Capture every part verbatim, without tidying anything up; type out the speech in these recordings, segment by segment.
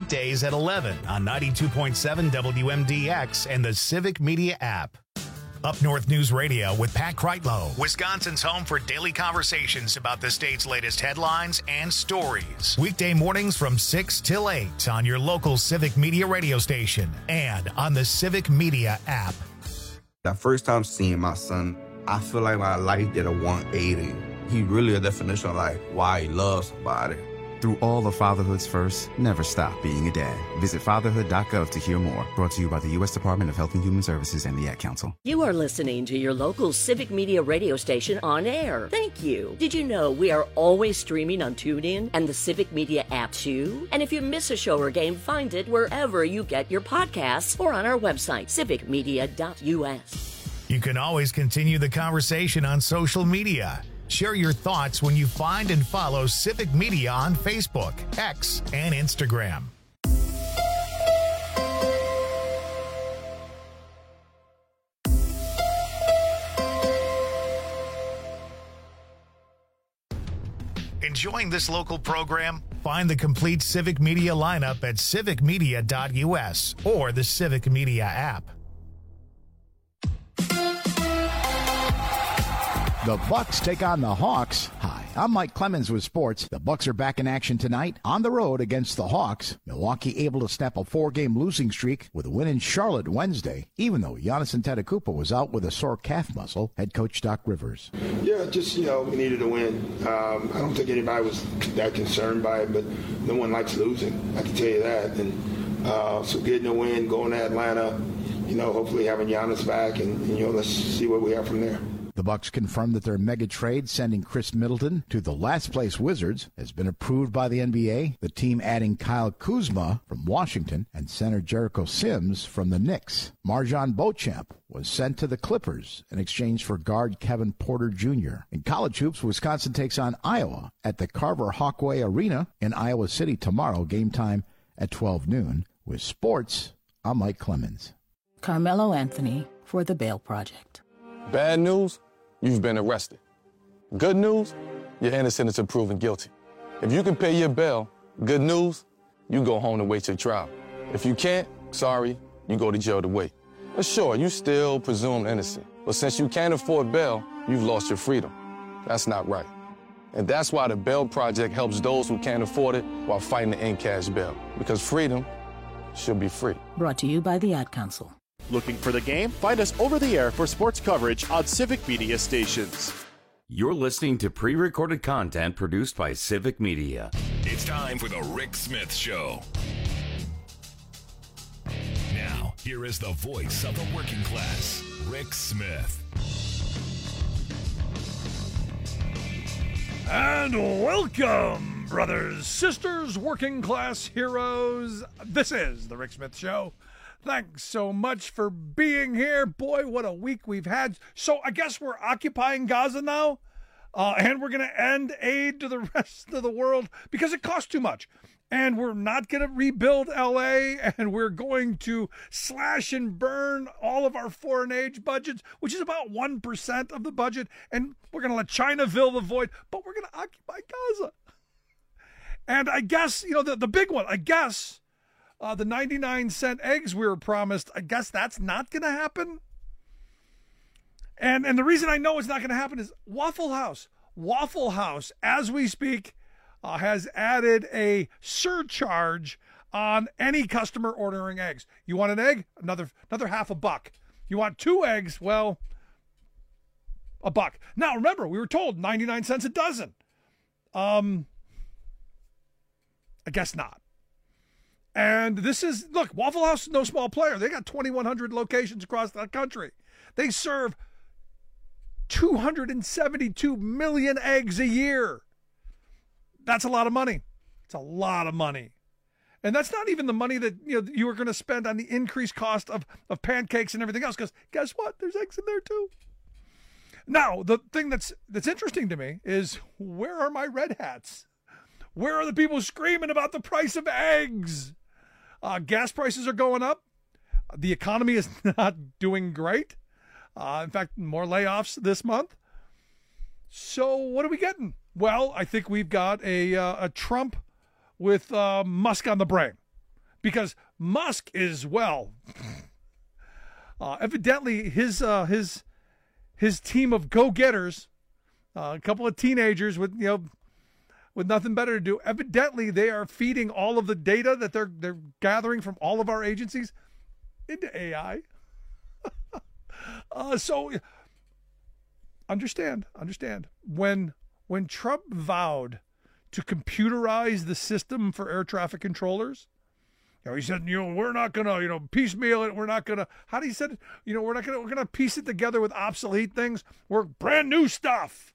weekdays at eleven on ninety-two point seven W M D X and the Civic Media app. Up North News Radio with Pat Kreitlow, Wisconsin's home for daily conversations about the state's latest headlines and stories. Weekday mornings from six till eight on your local Civic Media radio station and on the Civic Media app. That first time seeing my son, I feel like my life did a one eighty. He really a definition of like why he loves somebody. Through all of fatherhood's first, never stop being a dad. Visit fatherhood dot gov to hear more. Brought to you by the U S Department of Health and Human Services and the Ad Council. You are listening to your local Civic Media radio station on air. Thank you. Did you know we are always streaming on TuneIn and the Civic Media app too? And if you miss a show or game, find it wherever you get your podcasts or on our website, civic media dot U S. You can always continue the conversation on social media. Share your thoughts when you find and follow Civic Media on Facebook, X, and Instagram. Enjoying this local program? Find the complete Civic Media lineup at civic media dot U S or the Civic Media app. The Bucks take on the Hawks. Hi, I'm Mike Clemens with sports. The Bucks are back in action tonight on the road against the Hawks. Milwaukee able to snap a four-game losing streak with a win in Charlotte Wednesday, even though Giannis Antetokounmpo was out with a sore calf muscle. Head coach Doc Rivers. Yeah, just, you know, we needed a win. Um, I don't think anybody was that concerned by it, but no one likes losing. I can tell you that. And uh, so getting a win, going to Atlanta, you know, hopefully having Giannis back, and, and you know, let's see what we have from there. The Bucks confirmed that their mega trade sending Chris Middleton to the last-place Wizards has been approved by the N B A, the team adding Kyle Kuzma from Washington and center Jericho Sims from the Knicks. Marjon Beauchamp was sent to the Clippers in exchange for guard Kevin Porter Junior In college hoops, Wisconsin takes on Iowa at the Carver Hawkway Arena in Iowa City tomorrow, game time at twelve noon. With sports, I'm Mike Clemens. Carmelo Anthony for the Bail Project. Bad news? You've been arrested. Good news? You're innocent until proven guilty. If you can pay your bail, good news, you go home to wait your trial. If you can't, sorry, you go to jail to wait. But sure, you still presumed innocent. But since you can't afford bail, you've lost your freedom. That's not right. And that's why the Bail Project helps those who can't afford it while fighting to end cash bail. Because freedom should be free. Brought to you by the Ad Council. Looking for the game? Find us over the air for sports coverage on Civic Media stations. You're listening to pre-recorded content produced by Civic Media. It's time for the Rick Smith Show. Now, here is the voice of the working class, Rick Smith. And welcome, brothers, sisters, working class heroes. This is the Rick Smith Show. Thanks so much for being here. Boy, what a week we've had. So I guess we're occupying Gaza now, uh, and we're going to end aid to the rest of the world because it costs too much. And we're not going to rebuild L A, and we're going to slash and burn all of our foreign aid budgets, which is about one percent of the budget, and we're going to let China fill the void, but we're going to occupy Gaza. And I guess, you know, the, the big one, I guess... Uh, the ninety-nine cent eggs we were promised, I guess that's not going to happen. And and the reason I know it's not going to happen is Waffle House. Waffle House, as we speak, uh, has added a surcharge on any customer ordering eggs. You want an egg? Another another half a buck. You want two eggs? Well, a buck. Now, remember, we were told ninety-nine cents a dozen. Um, I guess not. And this is, look, Waffle House is no small player. They got twenty-one hundred locations across the country. They serve two hundred seventy-two million eggs a year. That's a lot of money. It's a lot of money. And that's not even the money that you know you were going to spend on the increased cost of, of pancakes and everything else, because guess what? There's eggs in there too. Now, the thing that's that's interesting to me is, where are my red hats? Where are the people screaming about the price of eggs? Uh, gas prices are going up. The economy is not doing great. Uh, in fact, more layoffs this month. So what are we getting? Well, I think we've got a uh, a Trump with uh, Musk on the brain. because Musk is, well, uh, evidently his uh, his his team of go-getters, uh, a couple of teenagers with you know with nothing better to do. Evidently, they are feeding all of the data that they're they're gathering from all of our agencies into A I. uh, so understand, understand when when Trump vowed to computerize the system for air traffic controllers. You know, he said, you know, we're not gonna, you know, piecemeal it. We're not gonna. How do you said it? You know, we're not gonna. We're gonna piece it together with obsolete things. We're brand new stuff.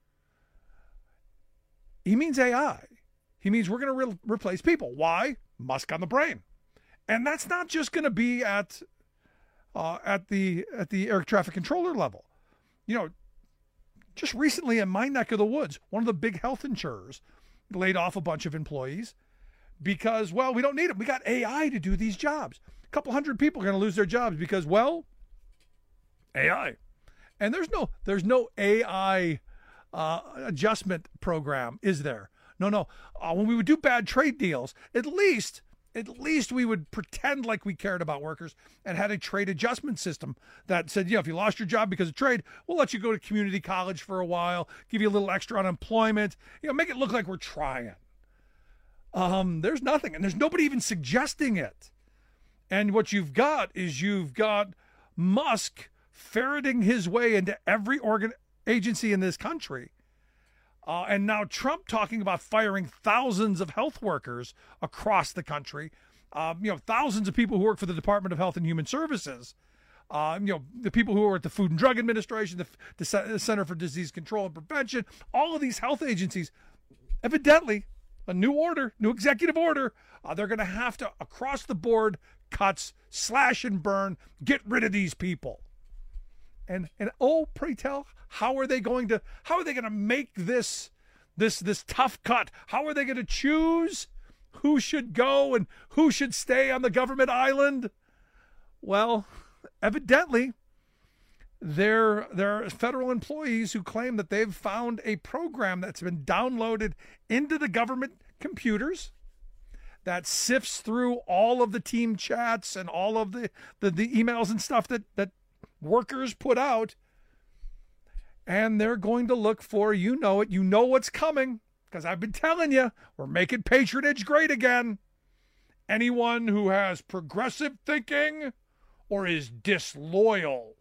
He means A I. He means we're gonna re- replace people. Why? Musk on the brain, and that's not just gonna be at, uh, at the at the air traffic controller level. You know, just recently in my neck of the woods, one of the big health insurers laid off a bunch of employees because, well, we don't need them. We got A I to do these jobs. A couple hundred people are going to lose their jobs because, well, A I. And there's no there's no A I uh, adjustment program, is there? No, no. Uh, when we would do bad trade deals, at least at least we would pretend like we cared about workers and had a trade adjustment system that said, you know, if you lost your job because of trade, we'll let you go to community college for a while, give you a little extra unemployment, you know, make it look like we're trying. Um, there's nothing, and there's nobody even suggesting it. And what you've got is you've got Musk ferreting his way into every organ agency in this country. Uh, and now Trump talking about firing thousands of health workers across the country. Um, you know, thousands of people who work for the Department of Health and Human Services. Uh, you know, the people who are at the Food and Drug Administration, the, the Center for Disease Control and Prevention, all of these health agencies, evidently, a new order, new executive order, uh, they're going to have to, across the board, cuts, slash and burn, get rid of these people. And and oh, pray tell, how are they going to how are they going to make this this this tough cut? How are they going to choose who should go and who should stay on the government island? Well, evidently, there there are federal employees who claim that they've found a program that's been downloaded into the government computers that sifts through all of the team chats and all of the, the, the emails and stuff that, that workers put out, and they're going to look for, you know it, you know what's coming, because I've been telling you, we're making patronage great again. Anyone who has progressive thinking or is disloyal.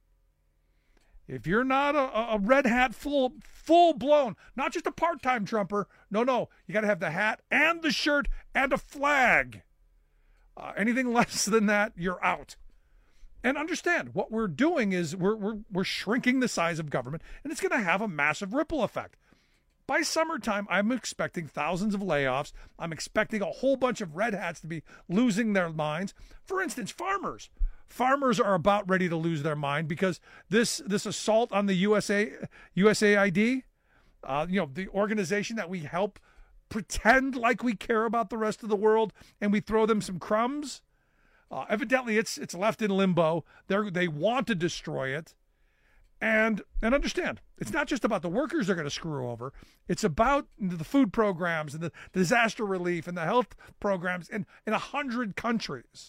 If you're not a, a red hat full full blown, not just a part-time Trumper, no, no, you got to have the hat and the shirt and a flag. Uh, anything less than that, you're out. And understand, what we're doing is we're we're we're shrinking the size of government, and it's going to have a massive ripple effect. By summertime, I'm expecting thousands of layoffs. I'm expecting a whole bunch of red hats to be losing their minds. For instance, farmers. Farmers are about ready to lose their mind because this this assault on the U S A U S A I D, uh, you know, the organization that we help pretend like we care about the rest of the world, and we throw them some crumbs. Uh, evidently, it's it's left in limbo. They they want to destroy it, and and understand, it's not just about the workers they're going to screw over. It's about the food programs and the disaster relief and the health programs in in a hundred countries.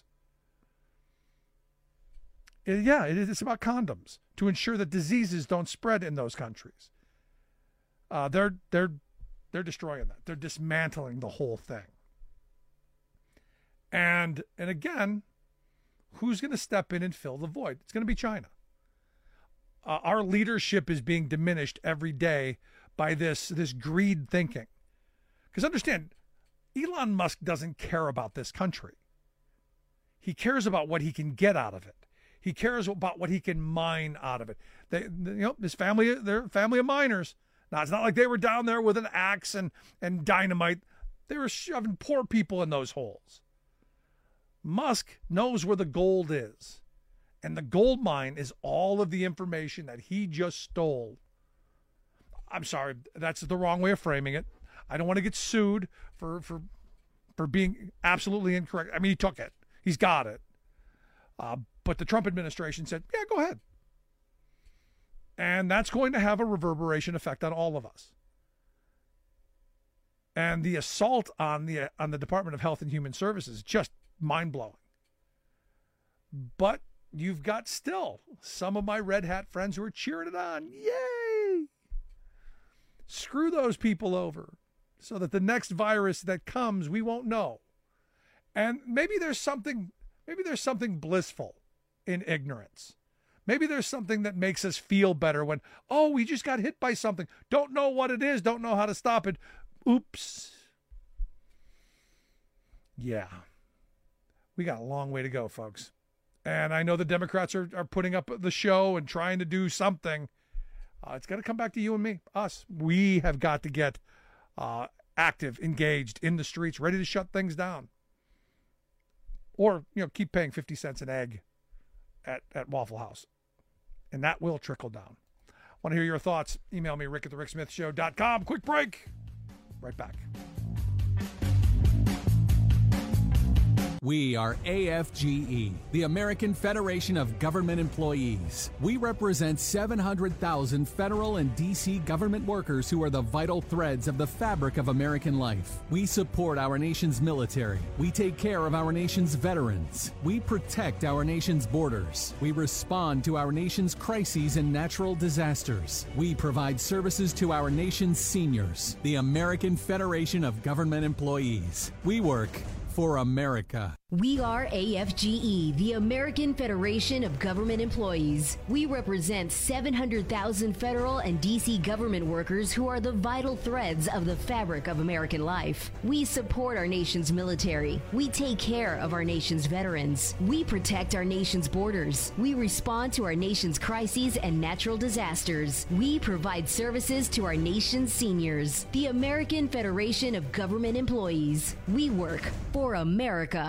It, yeah, it, it's about condoms to ensure that diseases don't spread in those countries. Uh, they're they're they're destroying that. They're dismantling the whole thing. And and again, who's going to step in and fill the void? It's going to be China. Uh, our leadership is being diminished every day by this this greed thinking. Because understand, Elon Musk doesn't care about this country. He cares about what he can get out of it. He cares about what he can mine out of it. They, you know, his family, they're a family of miners. Now, it's not like they were down there with an axe and, and dynamite. They were shoving poor people in those holes. Musk knows where the gold is. And the gold mine is all of the information that he just stole. I'm sorry, that's the wrong way of framing it. I don't want to get sued for, for, for being absolutely incorrect. I mean, he took it. He's got it. Uh, but the Trump administration said, yeah, go ahead. And that's going to have a reverberation effect on all of us. And the assault on the on the Department of Health and Human Services is just mind-blowing. But you've got still some of my red hat friends who are cheering it on. Yay! Screw those people over so that the next virus that comes, we won't know. And maybe there's something, maybe there's something blissful in ignorance. Maybe there's something that makes us feel better when, oh, we just got hit by something. Don't know what it is. Don't know how to stop it. Oops. Yeah. We got a long way to go, folks. And I know the Democrats are, are putting up the show and trying to do something. Uh, it's got to come back to you and me, us. We have got to get uh, active, engaged in the streets, ready to shut things down. Or, you know, keep paying fifty cents an egg at, at Waffle House. And that will trickle down. Want to hear your thoughts? Email me, rick at the rick smith show dot com. Quick break. Right back. We are A F G E, the American Federation of Government Employees. We represent seven hundred thousand federal and D C government workers who are the vital threads of the fabric of American life. We support our nation's military. We take care of our nation's veterans. We protect our nation's borders. We respond to our nation's crises and natural disasters. We provide services to our nation's seniors. The American Federation of Government Employees. We work for America. We are A F G E, the American Federation of Government Employees. We represent seven hundred thousand federal and D C government workers who are the vital threads of the fabric of American life. We support our nation's military. We take care of our nation's veterans. We protect our nation's borders. We respond to our nation's crises and natural disasters. We provide services to our nation's seniors. The American Federation of Government Employees. We work for America.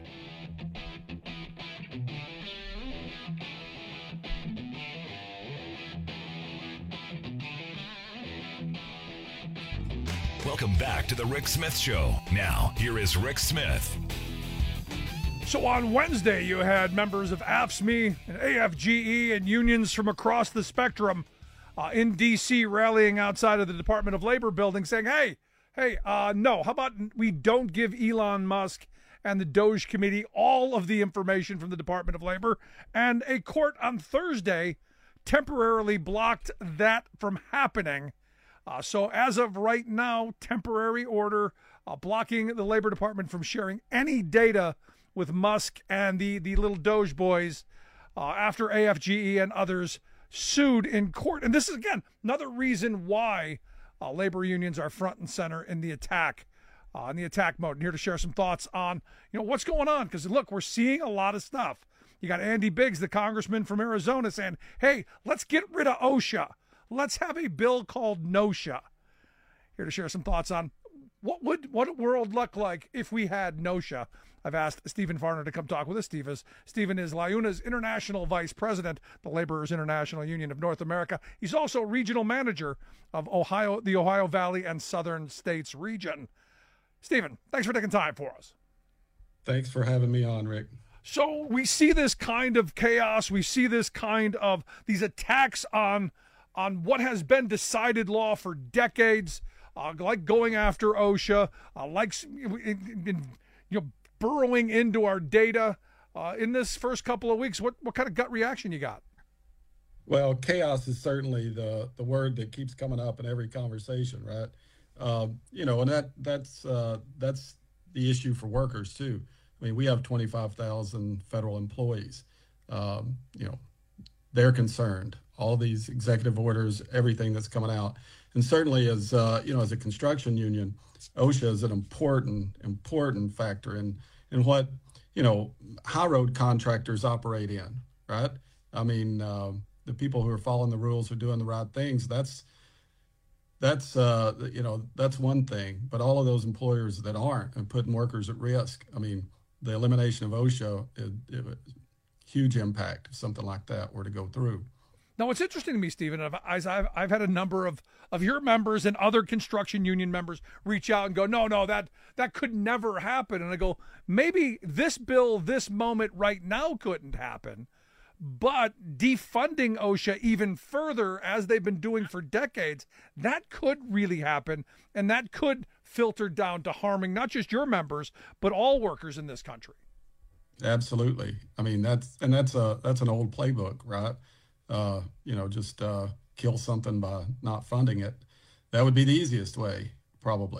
Welcome back to the Rick Smith Show. Now, here is Rick Smith. So on Wednesday, you had members of A F S M E and A F G E and unions from across the spectrum uh, in D C rallying outside of the Department of Labor building saying, hey, hey, uh, no, how about we don't give Elon Musk and the Doge Committee all of the information from the Department of Labor. And a court on Thursday temporarily blocked that from happening. Uh, so as of right now, temporary order uh, blocking the Labor Department from sharing any data with Musk and the, the little Doge boys uh, after A F G E and others sued in court. And this is, again, another reason why uh, labor unions are front and center in the attack. Uh, in the attack mode. And here to share some thoughts on, you know, what's going on. Because, look, we're seeing a lot of stuff. You got Andy Biggs, the congressman from Arizona, saying, hey, let's get rid of OSHA. Let's have a bill called NOSHA. Here to share some thoughts on what would what would world look like if we had NOSHA. I've asked Stephen Farner to come talk with us. Steve is, Stephen is LIUNA's International Vice President, the Laborers International Union of North America. He's also regional manager of Ohio, the Ohio Valley and Southern States region. Stephen, thanks for taking time for us. Thanks for having me on, Rick. So we see this kind of chaos. We see this kind of these attacks on on what has been decided law for decades, uh, like going after OSHA, uh, like in, in, you know, burrowing into our data. Uh, in this first couple of weeks, what, what kind of gut reaction you got? Well, chaos is certainly the, the word that keeps coming up in every conversation, right? Uh, you know, and that that's uh, that's the issue for workers too. I mean, we have twenty-five thousand federal employees. Um, you know, they're concerned. All these executive orders, everything that's coming out, and certainly as uh, you know, as a construction union, OSHA is an important important factor in in what you know high road contractors operate in, right? I mean, uh, the people who are following the rules are doing the right things. That's That's, uh, you know, that's one thing, but all of those employers that aren't and putting workers at risk, I mean, the elimination of OSHA, it, it, huge impact if something like that were to go through. Now, what's interesting to me, Stephen, I've, I've, I've had a number of, of your members and other construction union members reach out and go, no, no, that, that could never happen. And I go, maybe this bill, this moment right now couldn't happen. But defunding OSHA even further, as they've been doing for decades, that could really happen, and that could filter down to harming not just your members, but all workers in this country. Absolutely. I mean, that's and that's a that's an old playbook, right? Uh, you know, just uh, kill something by not funding it. That would be the easiest way, probably.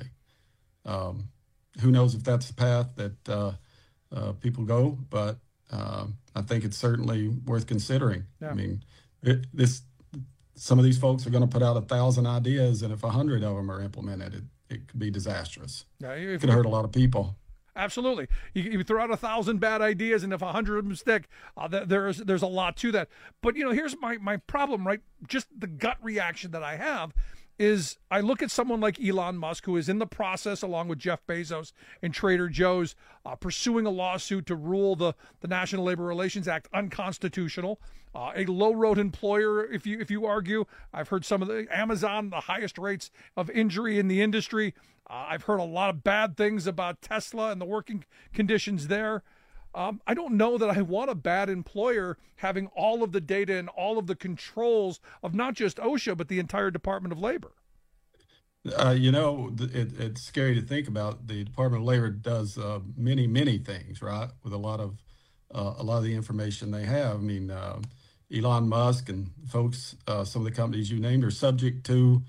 Um, who knows if that's the path that uh, uh, people go, but uh, I think it's certainly worth considering. Yeah. I mean, it, this some of these folks are going to put out a thousand ideas, and if a hundred of them are implemented, it, it could be disastrous. Yeah, it could hurt a lot of people. Absolutely. You, you throw out a thousand bad ideas, and if a hundred of them stick, uh, there's there's a lot to that. But, you know, here's my, my problem, right? Just the gut reaction that I have is I look at someone like Elon Musk, who is in the process, along with Jeff Bezos and Trader Joe's, uh, pursuing a lawsuit to rule the, the National Labor Relations Act unconstitutional. Uh, a low-road employer, if you if you argue. I've heard some of the Amazon, the highest rates of injury in the industry. Uh, I've heard a lot of bad things about Tesla and the working conditions there. Um, I don't know that I want a bad employer having all of the data and all of the controls of not just OSHA, but the entire Department of Labor. Uh, you know, it, it's scary to think about. The Department of Labor does uh, many, many things, right, with a lot of uh, a lot of the information they have. I mean, uh, Elon Musk and folks, uh, some of the companies you named, are subject to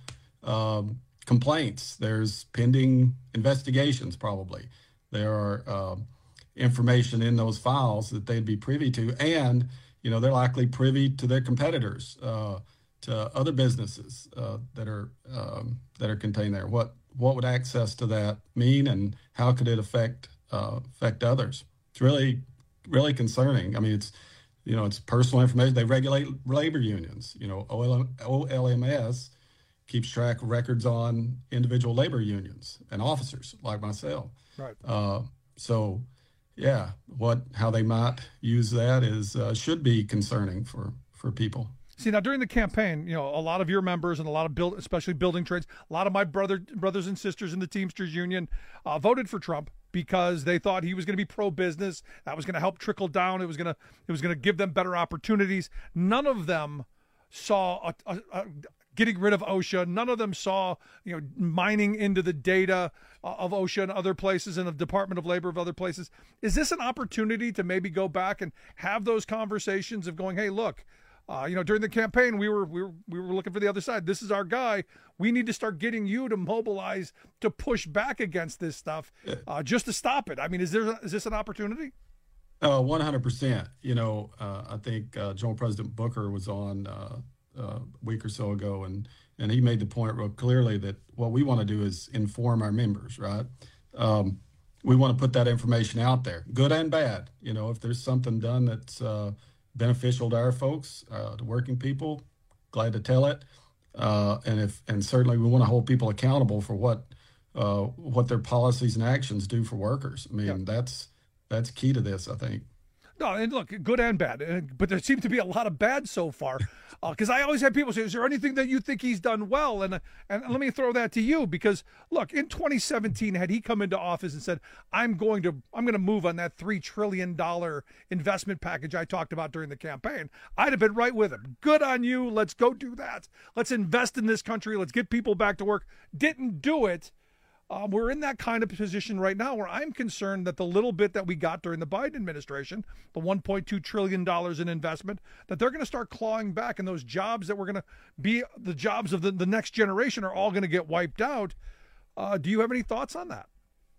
um, complaints. There's pending investigations, probably. There are uh, information in those files that they'd be privy to, and you know they're likely privy to their competitors, uh, to other businesses uh, that are um, that are contained there. What what would access to that mean, and how could it affect uh, affect others? It's really really concerning. I mean, it's you know it's personal information. They regulate labor unions. You know, O L M S keeps track of records on individual labor unions and officers like myself. Right. Uh, so. Yeah, what how they might use that is uh, should be concerning for, for people. See, now during the campaign, you know, a lot of your members and a lot of build, especially building trades, a lot of my brother brothers and sisters in the Teamsters Union uh, voted for Trump because they thought he was going to be pro-business. That was going to help trickle down. It was going to it was going to give them better opportunities. None of them saw a, a, a getting rid of OSHA. None of them saw, you know, mining into the data of OSHA and other places and the Department of Labor of other places. Is this an opportunity to maybe go back and have those conversations of going, hey, look, uh, you know, during the campaign, we were, we were, we were looking for the other side. This is our guy. We need to start getting you to mobilize to push back against this stuff uh, just to stop it. I mean, is there, is this an opportunity? Uh, one hundred percent. You know, uh, I think uh, General President Booker was on uh, Uh, a week or so ago, and and he made the point real clearly that what we want to do is inform our members, right? Um, we want to put that information out there, good and bad. You know, if there's something done that's uh, beneficial to our folks, uh, to working people, glad to tell it. Uh, and if and certainly we want to hold people accountable for what uh, what their policies and actions do for workers. I mean, yeah. that's that's key to this, I think. No, and look, good and bad, but there seems to be a lot of bad so far. Because uh, I always have people say, "Is there anything that you think he's done well?" And and let me throw that to you, because look, in twenty seventeen, had he come into office and said, "I'm going to I'm going to move on that three trillion dollar investment package I talked about during the campaign," I'd have been right with him. Good on you. Let's go do that. Let's invest in this country. Let's get people back to work. Didn't do it. Um, we're in that kind of position right now where I'm concerned that the little bit that we got during the Biden administration, the one point two trillion dollars in investment, that they're going to start clawing back, and those jobs that were going to be the jobs of the, the next generation are all going to get wiped out. Uh, do you have any thoughts on that?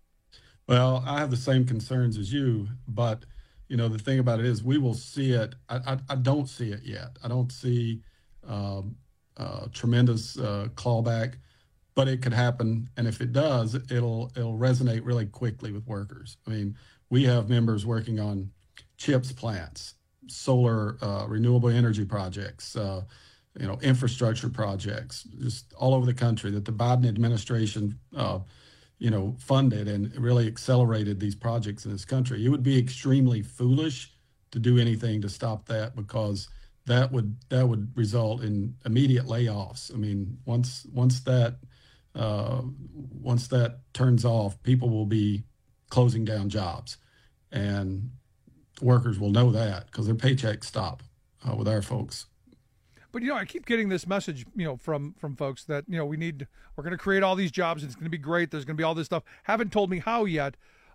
Well, I have the same concerns as you, but, you know, the thing about it is we will see it. I, I, I don't see it yet. I don't see um, uh, tremendous uh, clawback. But it could happen, and if it does, it'll it'll resonate really quickly with workers. I mean, we have members working on chips plants, solar, uh, renewable energy projects, uh, you know, infrastructure projects, just all over the country that the Biden administration, uh, you know, funded and really accelerated these projects in this country. It would be extremely foolish to do anything to stop that, because that would that would result in immediate layoffs. I mean, once once that Uh, once that turns off, people will be closing down jobs, and workers will know that because their paychecks stop uh, with our folks. But, you know, I keep getting this message, you know, from from folks that, you know, we need, we're going to create all these jobs. And it's going to be great. There's going to be all this stuff. Haven't told me how yet.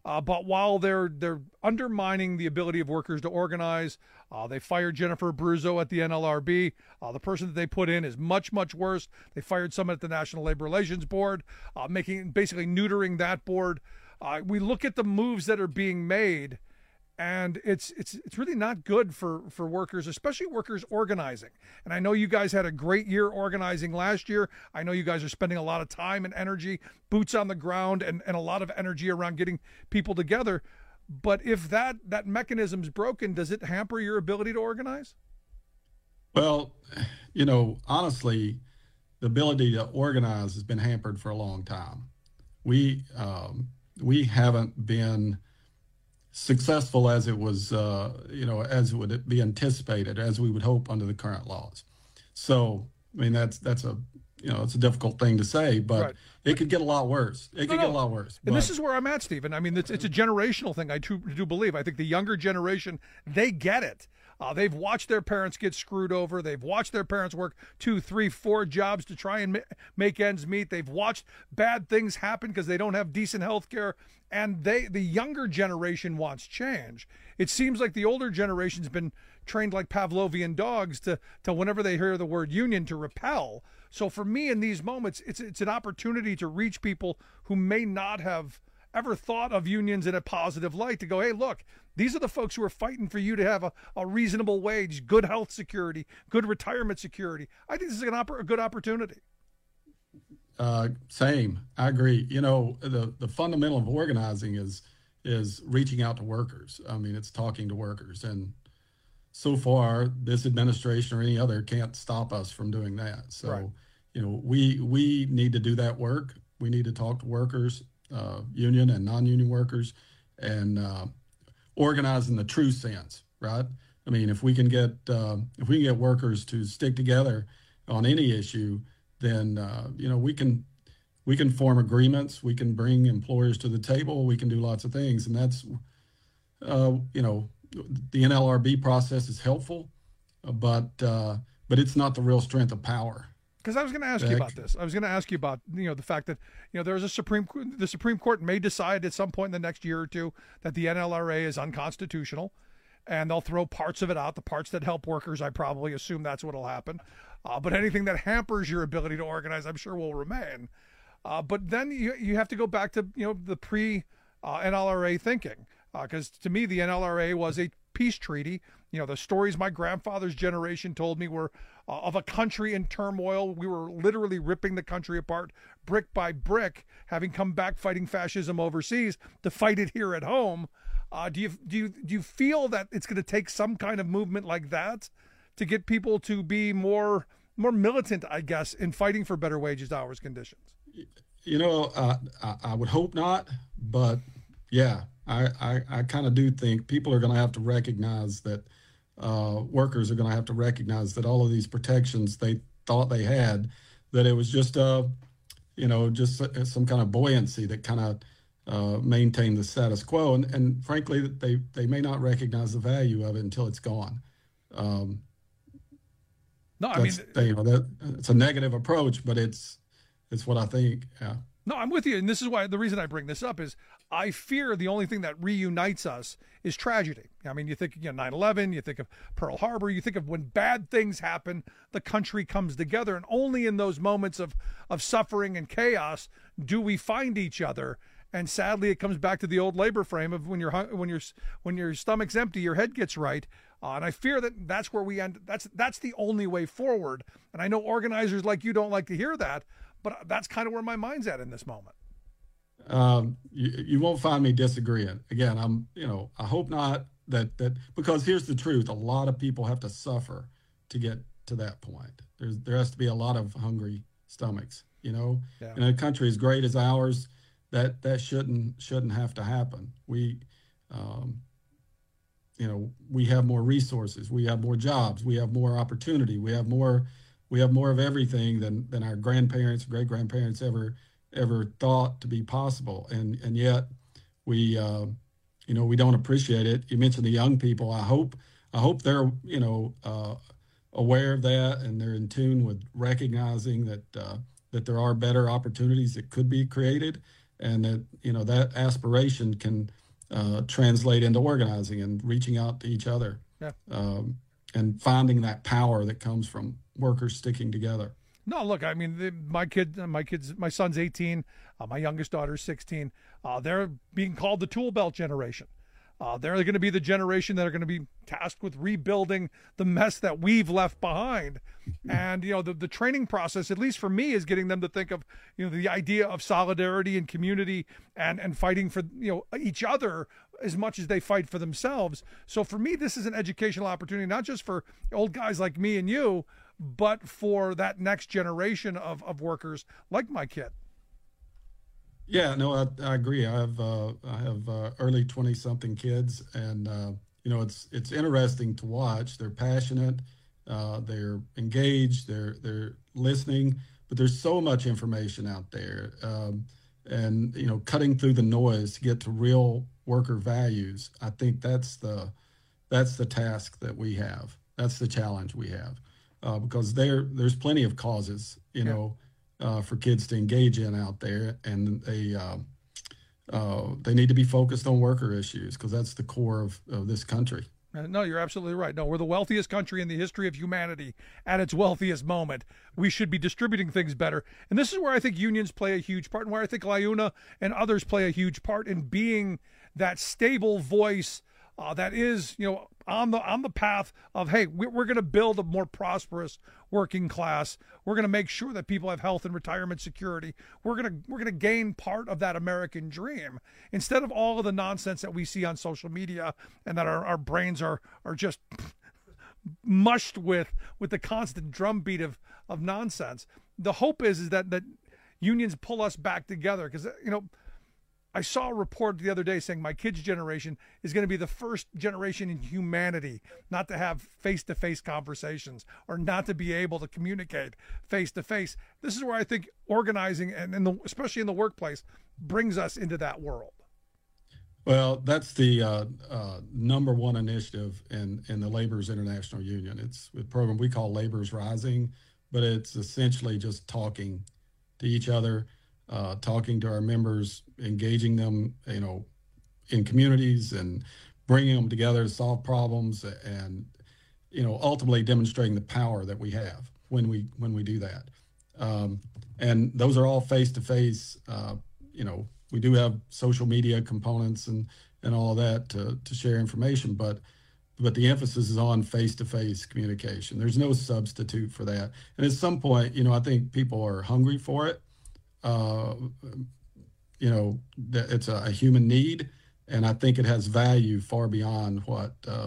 Uh, but while they're they're undermining the ability of workers to organize, uh, they fired Jennifer Abruzzo at the N L R B. Uh, the person that they put in is much, much worse. They fired someone at the National Labor Relations Board, uh, making basically neutering that board. Uh, we look at the moves that are being made, and it's it's it's really not good for, for workers, especially workers organizing. And I know you guys had a great year organizing last year. I know you guys are spending a lot of time and energy, boots on the ground, and, and a lot of energy around getting people together. But if that, that mechanism's broken, does it hamper your ability to organize? Well, you know, honestly, the ability to organize has been hampered for a long time. We um, we haven't been successful as it was, uh, you know, as it would be anticipated, as we would hope under the current laws. So, I mean, that's that's a, you know, it's a difficult thing to say, but right. it could get a lot worse. It could no, no. get a lot worse. And but, this is where I'm at, Stephen. I mean, it's, it's a generational thing. I do, do believe. I think the younger generation, they get it. Uh, they've watched their parents get screwed over. They've watched their parents work two, three, four jobs to try and ma- make ends meet. They've watched bad things happen because they don't have decent health care. And they, the younger generation wants change. It seems like the older generation's been trained like Pavlovian dogs to, to whenever they hear the word union, to repel. So for me in these moments, it's it's an opportunity to reach people who may not have ever thought of unions in a positive light, to go, hey, look, these are the folks who are fighting for you to have a, a reasonable wage, good health security, good retirement security. I think this is an oppor- a good opportunity. Uh, same. I agree. You know, the, the fundamental of organizing is is reaching out to workers. I mean, it's talking to workers. And so far, this administration or any other can't stop us from doing that. So, right. you know, we we need to do that work. We need to talk to workers, uh, union and non-union workers, and uh, organize in the true sense, right? I mean, if we can get uh, if we can get workers to stick together on any issue, then uh, you know we can we can form agreements. We can bring employers to the table. We can do lots of things, and that's uh, you know the N L R B process is helpful, but uh, but it's not the real strength of power. Because I was going to ask Back. you about this. I was going to ask you about, you know, the fact that, you know, there's a Supreme, the Supreme Court may decide at some point in the next year or two that the N L R A is unconstitutional, and they'll throw parts of it out, the parts that help workers. I probably assume that's what will happen. Uh, but anything that hampers your ability to organize, I'm sure will remain. Uh, but then you you have to go back to, you know, the pre uh, N L R A thinking, because uh, to me the N L R A was a peace treaty. You know, the stories my grandfather's generation told me were uh, of a country in turmoil. We were literally ripping the country apart brick by brick, having come back fighting fascism overseas to fight it here at home. Uh, do you do you do you feel that it's going to take some kind of movement like that to get people to be more more militant, I guess, in fighting for better wages, hours, conditions? You know, uh, I, I would hope not, but yeah, I I, I kind of do think people are going to have to recognize that. Uh, workers are going to have to recognize that all of these protections they thought they had, that it was just, uh, you know, just some kind of buoyancy that kind of uh, maintained the status quo. And, and frankly, they, they may not recognize the value of it until it's gone. Um, no, I mean, you know, that it's a negative approach, but it's it's what I think. Yeah. No, I'm with you. And this is why the reason I bring this up is I fear the only thing that reunites us is tragedy. I mean, you think, you know, nine eleven, you think of Pearl Harbor, you think of when bad things happen, the country comes together. And only in those moments of, of suffering and chaos do we find each other. And sadly, it comes back to the old labor frame of when you're when you're when your stomach's empty, your head gets right. Uh, and I fear that that's where we end. That's that's the only way forward. And I know organizers like you don't like to hear that, but that's kind of where my mind's at in this moment. Um, you, you won't find me disagreeing. Again, I'm, you know, I hope not that, that, because here's the truth. A lot of people have to suffer to get to that point. There's, there has to be a lot of hungry stomachs, you know, yeah. In a country as great as ours, that, that shouldn't, shouldn't have to happen. We, um, you know, we have more resources, we have more jobs, we have more opportunity, we have more, we have more of everything than, than our grandparents, great grandparents ever, ever thought to be possible. And, and yet we, uh, you know, we don't appreciate it. You mentioned the young people. I hope, I hope they're, you know, uh, aware of that, and they're in tune with recognizing that, uh, that there are better opportunities that could be created. and that, you know, that aspiration can uh, translate into organizing and reaching out to each other, yeah. um, and finding that power that comes from workers sticking together. No, look, I mean, the, my kid, my kids, my son's eighteen, uh, my youngest daughter's sixteen. Uh, they're being called the tool belt generation. Uh, they're going to be the generation that are going to be tasked with rebuilding the mess that we've left behind. And, you know, the, the training process, at least for me, is getting them to think of, you know, the idea of solidarity and community and, and fighting for, you know, each other as much as they fight for themselves. So for me, this is an educational opportunity, not just for old guys like me and you, but for that next generation of, of workers like my kid. Yeah, no, I, I agree. I have uh, I have uh, early twenty-something kids, and uh, you know, it's it's interesting to watch. They're passionate, uh, they're engaged, they're they're listening, but there's so much information out there, um, and you know, cutting through the noise to get to real worker values. I think that's the that's the task that we have. That's the challenge we have, uh, because there there's plenty of causes, you Yeah. know. Uh, for kids to engage in out there, and they um, uh, they need to be focused on worker issues, because that's the core of, of this country. Uh, No, you're absolutely right. No, we're the wealthiest country in the history of humanity at its wealthiest moment. We should be distributing things better. And this is where I think unions play a huge part, and where I think LIUNA and others play a huge part in being that stable voice uh, that is, you know, on the on the path of, hey, we're, we're going to build a more prosperous working class. We're going to make sure that people have health and retirement security. We're going to we're going to gain part of that American dream, instead of all of the nonsense that we see on social media and that our, our brains are are just mushed with with the constant drumbeat of of nonsense. The hope is is that that unions pull us back together, because, you know, I saw a report the other day saying my kids' generation is going to be the first generation in humanity not to have face-to-face conversations, or not to be able to communicate face-to-face. This is where I think organizing, and in the, especially in the workplace, brings us into that world. Well, that's the uh, uh, number one initiative in, in the Laborers International Union. It's a program we call Laborers Rising, but it's essentially just talking to each other, uh, talking to our members, engaging them, you know, in communities, and bringing them together to solve problems, and, you know, ultimately demonstrating the power that we have when we when we do that. Um, and those are all face-to-face. Uh, you know, we do have social media components and and all of that to to share information, but but the emphasis is on face-to-face communication. There's no substitute for that. And at some point, you know, I think people are hungry for it. Uh, you know, it's a, a human need, and I think it has value far beyond what uh,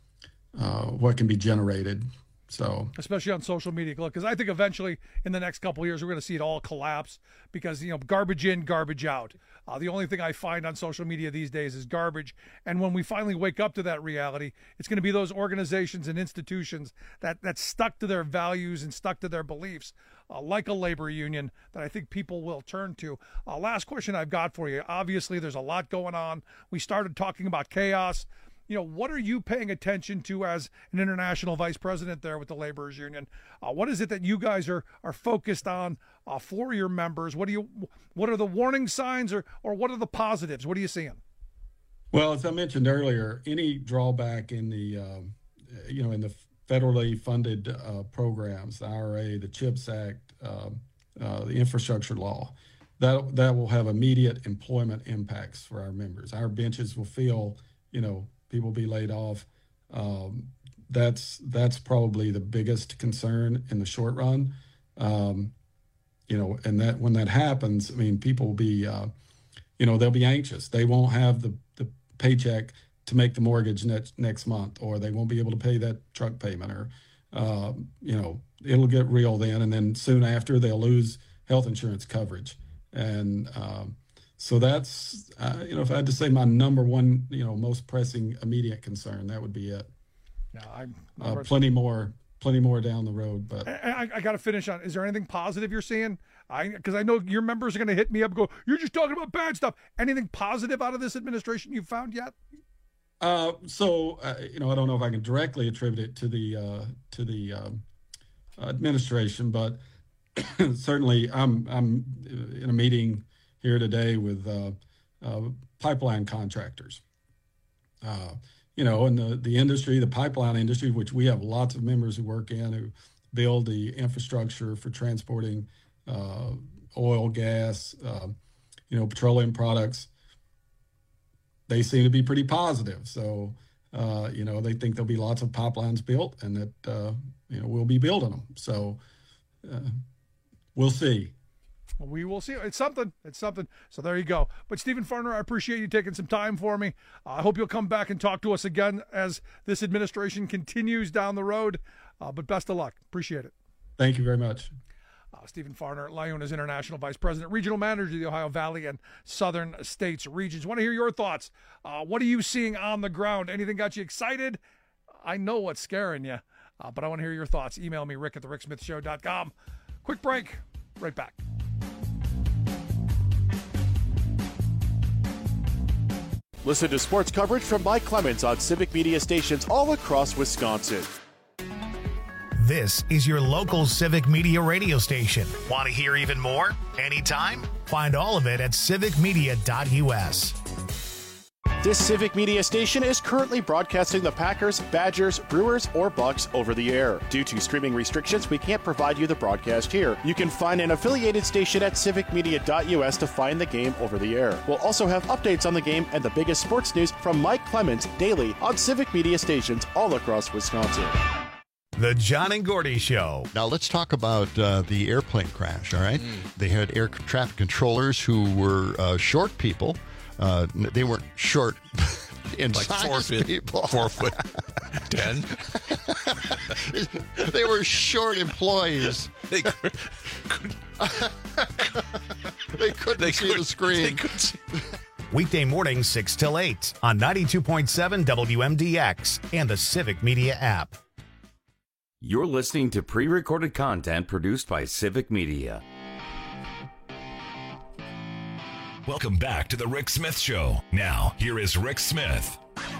uh, what can be generated. So, especially on social media, because I think eventually in the next couple of years we're going to see it all collapse, because, you know, garbage in, garbage out. Uh, the only thing I find on social media these days is garbage. And when we finally wake up to that reality, it's going to be those organizations and institutions that that stuck to their values and stuck to their beliefs, uh, like a labor union, that I think people will turn to. Uh, last question I've got for you. Obviously, there's a lot going on. We started talking about chaos. You know, what are you paying attention to as an international vice president there with the Laborers Union? Uh, what is it that you guys are are focused on uh, for your members? What do you, what are the warning signs, or or what are the positives? What are you seeing? Well, as I mentioned earlier, any drawback in the um, you know in the federally funded uh, programs, the I R A, the CHIPS Act, uh, uh, the infrastructure law, that that will have immediate employment impacts for our members. Our benches will feel, you know, people be laid off. Um, that's that's probably the biggest concern in the short run. Um, you know, and that when that happens, I mean, people will be, uh, you know, they'll be anxious. They won't have the, the paycheck to make the mortgage next next month, or they won't be able to pay that truck payment, or, uh, you know, it'll get real then. And then soon after, they'll lose health insurance coverage. And um, So that's, uh, you know, if I had to say my number one, you know, most pressing immediate concern, that would be it. No, I'm uh, plenty more, plenty more down the road. But I, I, I got to finish on, is there anything positive you're seeing? I Because I know your members are going to hit me up and go, you're just talking about bad stuff. Anything positive out of this administration you've found yet? Uh, so, uh, you know, I don't know if I can directly attribute it to the, uh, to the um, administration, but certainly I'm, I'm in a meeting here today with uh, uh, pipeline contractors. Uh, you know, in the, the industry, the pipeline industry, which we have lots of members who work in, who build the infrastructure for transporting uh, oil, gas, uh, you know, petroleum products, they seem to be pretty positive. So, uh, you know, they think there'll be lots of pipelines built and that, uh, you know, we'll be building them. So uh, we'll see. We will see. It's something. It's something. So there you go. But Stephen Farner, I appreciate you taking some time for me. Uh, I hope you'll come back and talk to us again as this administration continues down the road. Uh, but best of luck. Appreciate it. Thank you very much. Uh, Stephen Farner, Lyona's International Vice President, Regional Manager of the Ohio Valley and Southern States Regions. Want to hear your thoughts. Uh, what are you seeing on the ground? Anything got you excited? I know what's scaring you, uh, but I want to hear your thoughts. Email me, rick at the rick smith show dot com. Quick break. Right back. Listen to sports coverage from Mike Clemens on Civic Media stations all across Wisconsin. This is your local Civic Media radio station. Want to hear even more? Anytime? Find all of it at civic media dot u s. This Civic Media station is currently broadcasting the Packers, Badgers, Brewers, or Bucks over the air. Due to streaming restrictions, we can't provide you the broadcast here. You can find an affiliated station at civic media dot u s to find the game over the air. We'll also have updates on the game and the biggest sports news from Mike Clemens daily on Civic Media stations all across Wisconsin. The John and Gordy Show. Now let's talk about uh, the airplane crash, all right? Mm. They had air traffic controllers who were uh, short people. Uh, they weren't short in like size four foot, people. Four foot ten. They were short employees. They, could, could, they couldn't they see could, the screen. They could see. Weekday mornings six till eight on ninety-two point seven W M D X and the Civic Media app. You're listening to pre-recorded content produced by Civic Media. Welcome back to the Rick Smith Show. Now, here is Rick Smith.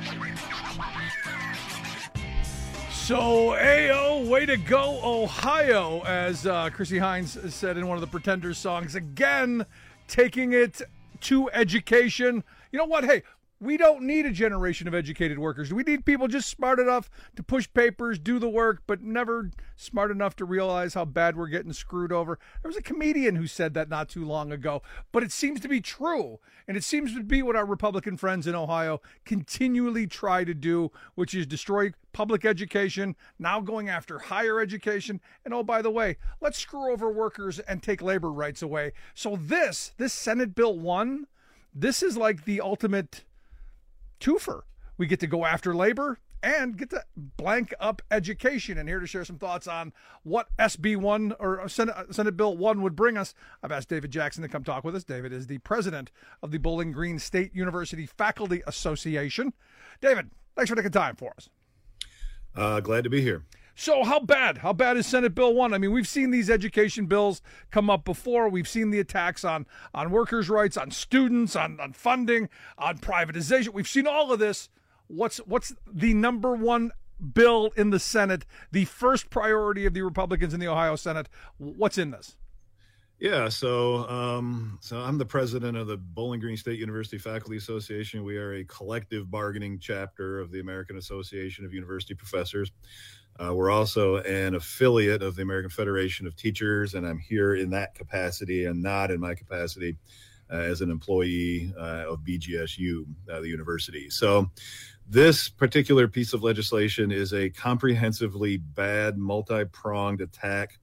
So, Ayo, way to go, Ohio, as uh, Chrissy Hines said in one of the Pretenders songs. Again, taking it to education. You know what? Hey, we don't need a generation of educated workers. We need people just smart enough to push papers, do the work, but never smart enough to realize how bad we're getting screwed over. There was a comedian who said that not too long ago, but it seems to be true. And it seems to be what our Republican friends in Ohio continually try to do, which is destroy public education, now going after higher education. And oh, by the way, let's screw over workers and take labor rights away. So this, this Senate Bill one, this is like the ultimate twofer. We get to go after labor and get to blank up education. And here to share some thoughts on what S B one or Senate, Senate Bill one would bring us, I've asked David Jackson to come talk with us. David is the president of the Bowling Green State University Faculty Association. David, thanks for taking time for us. Uh, glad to be here. So how bad? How bad is Senate Bill one? I mean, we've seen these education bills come up before. We've seen the attacks on, on workers' rights, on students, on, on funding, on privatization. We've seen all of this. What's what's the number one bill in the Senate, the first priority of the Republicans in the Ohio Senate? What's in this? Yeah, so um, so I'm the president of the Bowling Green State University Faculty Association. We are a collective bargaining chapter of the American Association of University Professors. Uh, we're also an affiliate of the American Federation of Teachers, and I'm here in that capacity and not in my capacity uh, as an employee uh, of B G S U, uh, the university. So this particular piece of legislation is a comprehensively bad, multi-pronged attack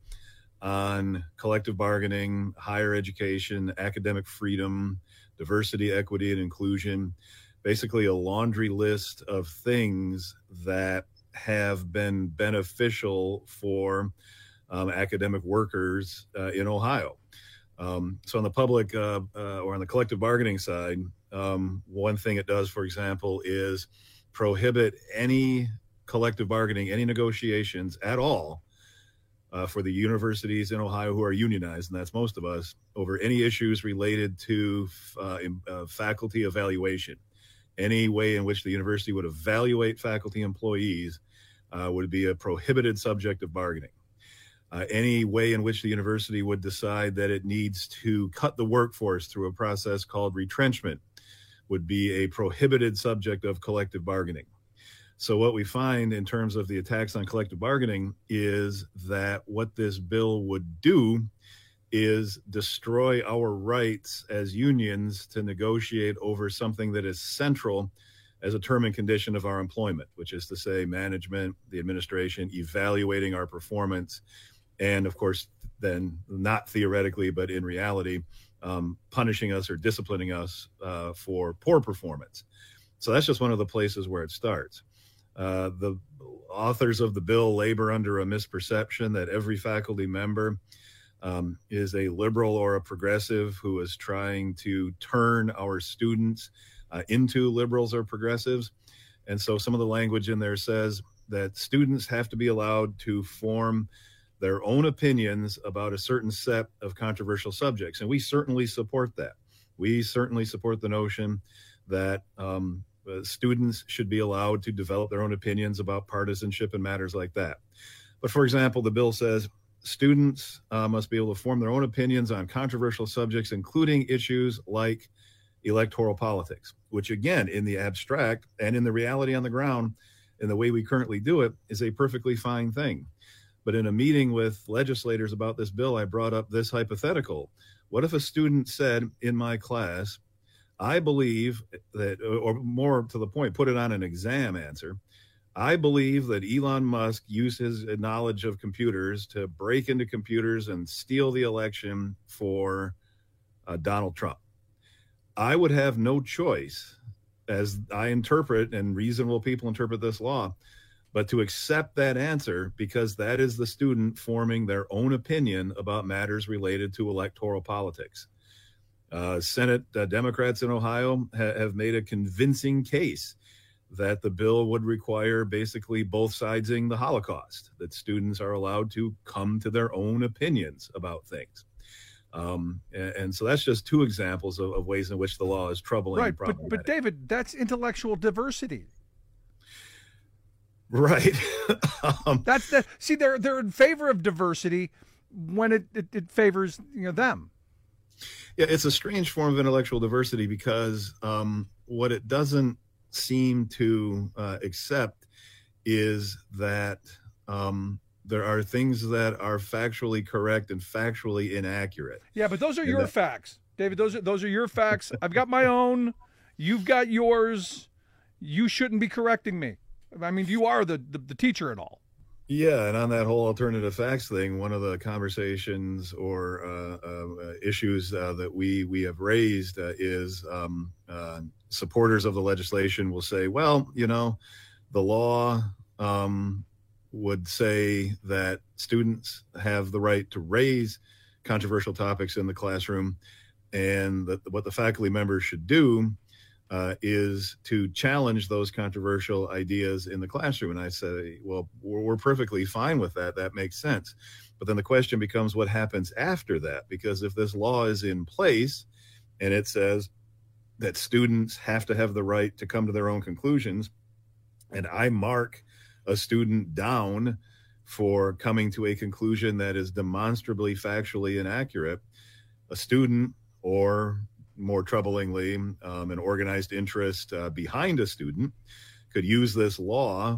on collective bargaining, higher education, academic freedom, diversity, equity, and inclusion, basically a laundry list of things that have been beneficial for um, academic workers uh, in Ohio. Um, so on the public uh, uh, or on the collective bargaining side, um, one thing it does, for example, is prohibit any collective bargaining, any negotiations at all uh, for the universities in Ohio who are unionized, and that's most of us, over any issues related to uh, in, uh, faculty evaluation. Any way in which the university would evaluate faculty employees uh, would be a prohibited subject of bargaining. Uh, any way in which the university would decide that it needs to cut the workforce through a process called retrenchment would be a prohibited subject of collective bargaining. So what we find in terms of the attacks on collective bargaining is that what this bill would do is destroy our rights as unions to negotiate over something that is central as a term and condition of our employment, which is to say management, the administration, evaluating our performance, and of course, then not theoretically, but in reality, um, punishing us or disciplining us uh, for poor performance. So that's just one of the places where it starts. Uh, the authors of the bill labor under a misperception that every faculty member um, is a liberal or a progressive who is trying to turn our students uh, into liberals or progressives. And so some of the language in there says that students have to be allowed to form their own opinions about a certain set of controversial subjects. And we certainly support that. We certainly support the notion that um, uh, students should be allowed to develop their own opinions about partisanship and matters like that. But for example, the bill says students uh, must be able to form their own opinions on controversial subjects, including issues like electoral politics, which again, in the abstract and in the reality on the ground, in the way we currently do it, is a perfectly fine thing. But in a meeting with legislators about this bill, I brought up this hypothetical. What if a student said in my class, I believe that, or more to the point, put it on an exam answer, I believe that Elon Musk used his knowledge of computers to break into computers and steal the election for uh, Donald Trump. I would have no choice, as I interpret and reasonable people interpret this law, but to accept that answer because that is the student forming their own opinion about matters related to electoral politics. Uh, Senate uh, Democrats in Ohio ha- have made a convincing case that the bill would require basically both sidesing the Holocaust, that students are allowed to come to their own opinions about things. Um, and, and so that's just two examples of, of ways in which the law is troubling. Right, and but, but David, that's intellectual diversity. Right. um, That's the see. They're they're in favor of diversity when it, it, it favors you know them. Yeah, it's a strange form of intellectual diversity because um, what it doesn't seem to uh, accept is that um, there are things that are factually correct and factually inaccurate. Yeah, but those are And your that- facts, David. Those are those are your facts. I've got my own. You've got yours. You shouldn't be correcting me. I mean, you are the, the, the teacher and all. Yeah, and on that whole alternative facts thing, one of the conversations or uh, uh, issues uh, that we we have raised uh, is um, uh, supporters of the legislation will say, well, you know, the law um, would say that students have the right to raise controversial topics in the classroom, and that what the faculty members should do Uh, is to challenge those controversial ideas in the classroom. And I say, well, we're, we're perfectly fine with that. That makes sense. But then the question becomes what happens after that? Because if this law is in place and it says that students have to have the right to come to their own conclusions, and I mark a student down for coming to a conclusion that is demonstrably factually inaccurate, a student, or more troublingly, um, an organized interest uh, behind a student could use this law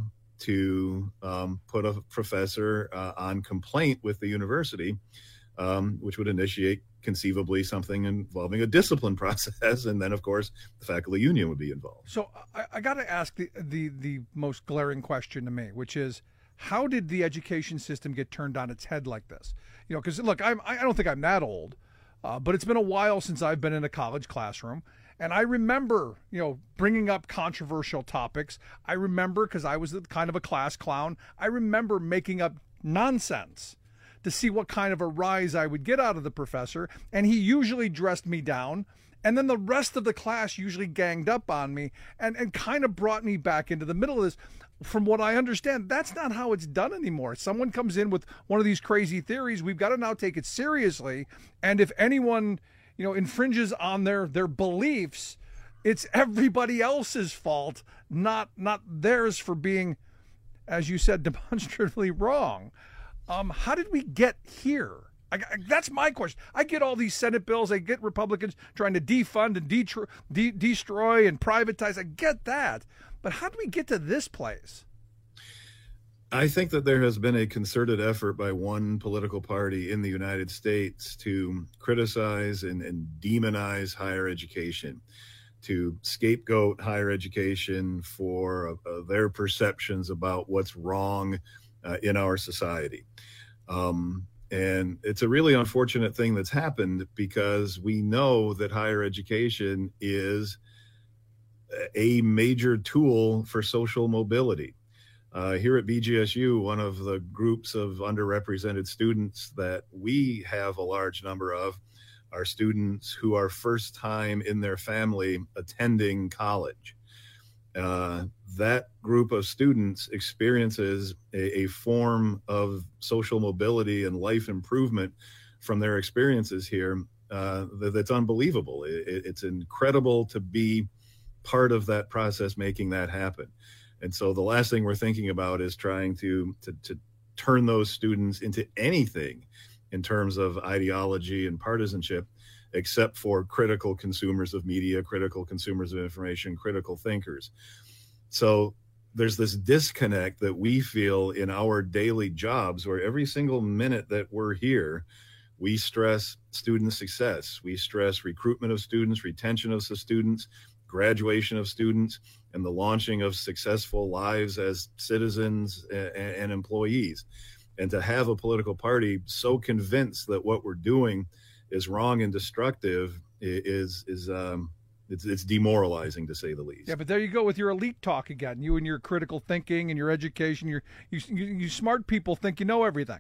to um, put a professor uh, on complaint with the university, um, which would initiate conceivably something involving a discipline process. And then, of course, the faculty union would be involved. So I, I got to ask the, the, the most glaring question to me, which is, how did the education system get turned on its head like this? You know, because, look, I'm, I don't think I'm that old. Uh, but it's been a while since I've been in a college classroom. And I remember, you know, bringing up controversial topics. I remember, because I was kind of a class clown, I remember making up nonsense to see what kind of a rise I would get out of the professor. And he usually dressed me down. And then the rest of the class usually ganged up on me and, and kind of brought me back into the middle of this. From what I understand, that's not how it's done anymore. Someone comes in with one of these crazy theories, we've got to now take it seriously. And if anyone, you know, infringes on their their beliefs, it's everybody else's fault, not not theirs for being, as you said, demonstrably wrong. Um, how did we get here? I, I, that's my question. I get all these Senate bills. I get Republicans trying to defund and detro- de- destroy and privatize. I get that. But how did we get to this place? I think that there has been a concerted effort by one political party in the United States to criticize and, and demonize higher education, to scapegoat higher education for uh, their perceptions about what's wrong uh, in our society. Um, and it's a really unfortunate thing that's happened, because we know that higher education is a major tool for social mobility. Uh, here at B G S U, one of the groups of underrepresented students that we have a large number of are students who are first time in their family attending college. Uh, that group of students experiences a, a form of social mobility and life improvement from their experiences here uh, that, that's unbelievable. It, it's incredible to be part of that process, making that happen. And so the last thing we're thinking about is trying to, to, to turn those students into anything in terms of ideology and partisanship, except for critical consumers of media, critical consumers of information, critical thinkers. So there's this disconnect that we feel in our daily jobs, where every single minute that we're here, we stress student success. We stress recruitment of students, retention of students, graduation of students, and the launching of successful lives as citizens and, and employees. And to have a political party so convinced that what we're doing is wrong and destructive is is um, it's, it's demoralizing, to say the least. Yeah, but there you go with your elite talk again. You and your critical thinking and your education. Your you you, you smart people think you know everything.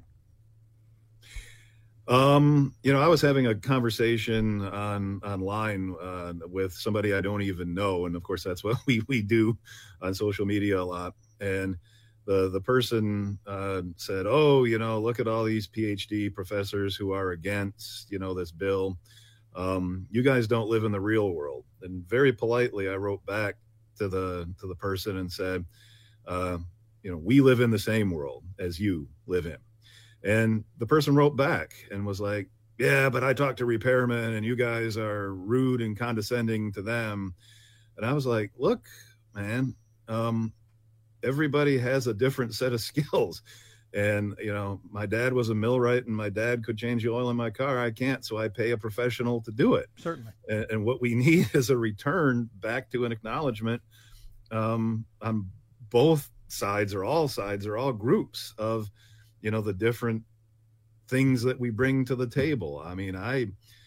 Um, you know, I was having a conversation on online uh, with somebody I don't even know, and of course that's what we we do on social media a lot. And the the person uh, said, "Oh, you know, look at all these P H D professors who are against, you know, this bill. Um, you guys don't live in the real world." And very politely, I wrote back to the to the person and said, uh, "You know, we live in the same world as you live in." And the person wrote back and was like, "Yeah, but I talked to repairmen and you guys are rude and condescending to them." And I was like, "Look, man, um, everybody has a different set of skills. And, you know, my dad was a millwright and my dad could change the oil in my car. I can't, so I pay a professional to do it." Certainly. And, and what we need is a return back to an acknowledgement um, on both sides, or all sides, or all groups of, you know, the different things that we bring to the table. I mean, I,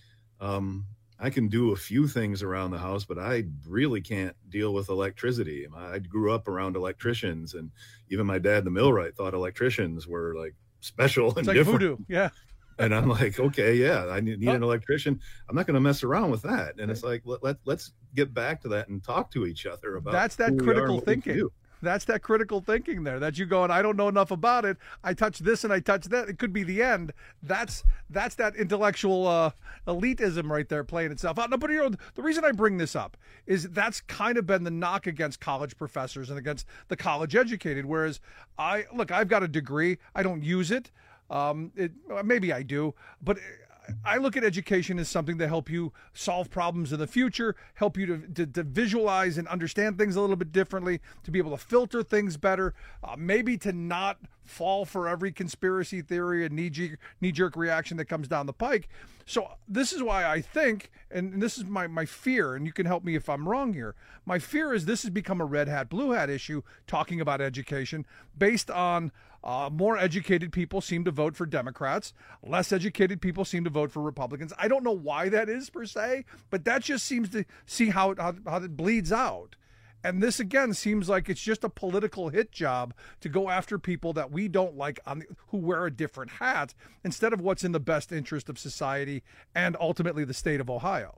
um, I can do a few things around the house, but I really can't deal with electricity. I grew up around electricians, and even my dad, the millwright, thought electricians were like special and it's like different. voodoo. Yeah. And I'm like, okay, yeah, I need, need an electrician. I'm not going to mess around with that. And it's like, let, let, let's get back to that and talk to each other about that's that critical thinking. That's that critical thinking there. That you going, I don't know enough about it. I touch this and I touch that. It could be the end. That's that's that intellectual uh, elitism right there playing itself out. No, but you know, the reason I bring this up is that's kind of been the knock against college professors and against the college educated. Whereas I look, I've got a degree. I don't use it. Um, it maybe I do, but I look at education as something to help you solve problems in the future, help you to, to, to visualize and understand things a little bit differently, to be able to filter things better, uh, maybe to not fall for every conspiracy theory and knee-jerk, knee-jerk reaction that comes down the pike. So this is why I think, and this is my, my fear, and you can help me if I'm wrong here, my fear is this has become a red hat, blue hat issue talking about education based on Uh, more educated people seem to vote for Democrats. Less educated people seem to vote for Republicans. I don't know why that is per se, but that just seems to see how it, how, how it bleeds out. And this, again, seems like it's just a political hit job to go after people that we don't like on the, who wear a different hat instead of what's in the best interest of society and ultimately the state of Ohio.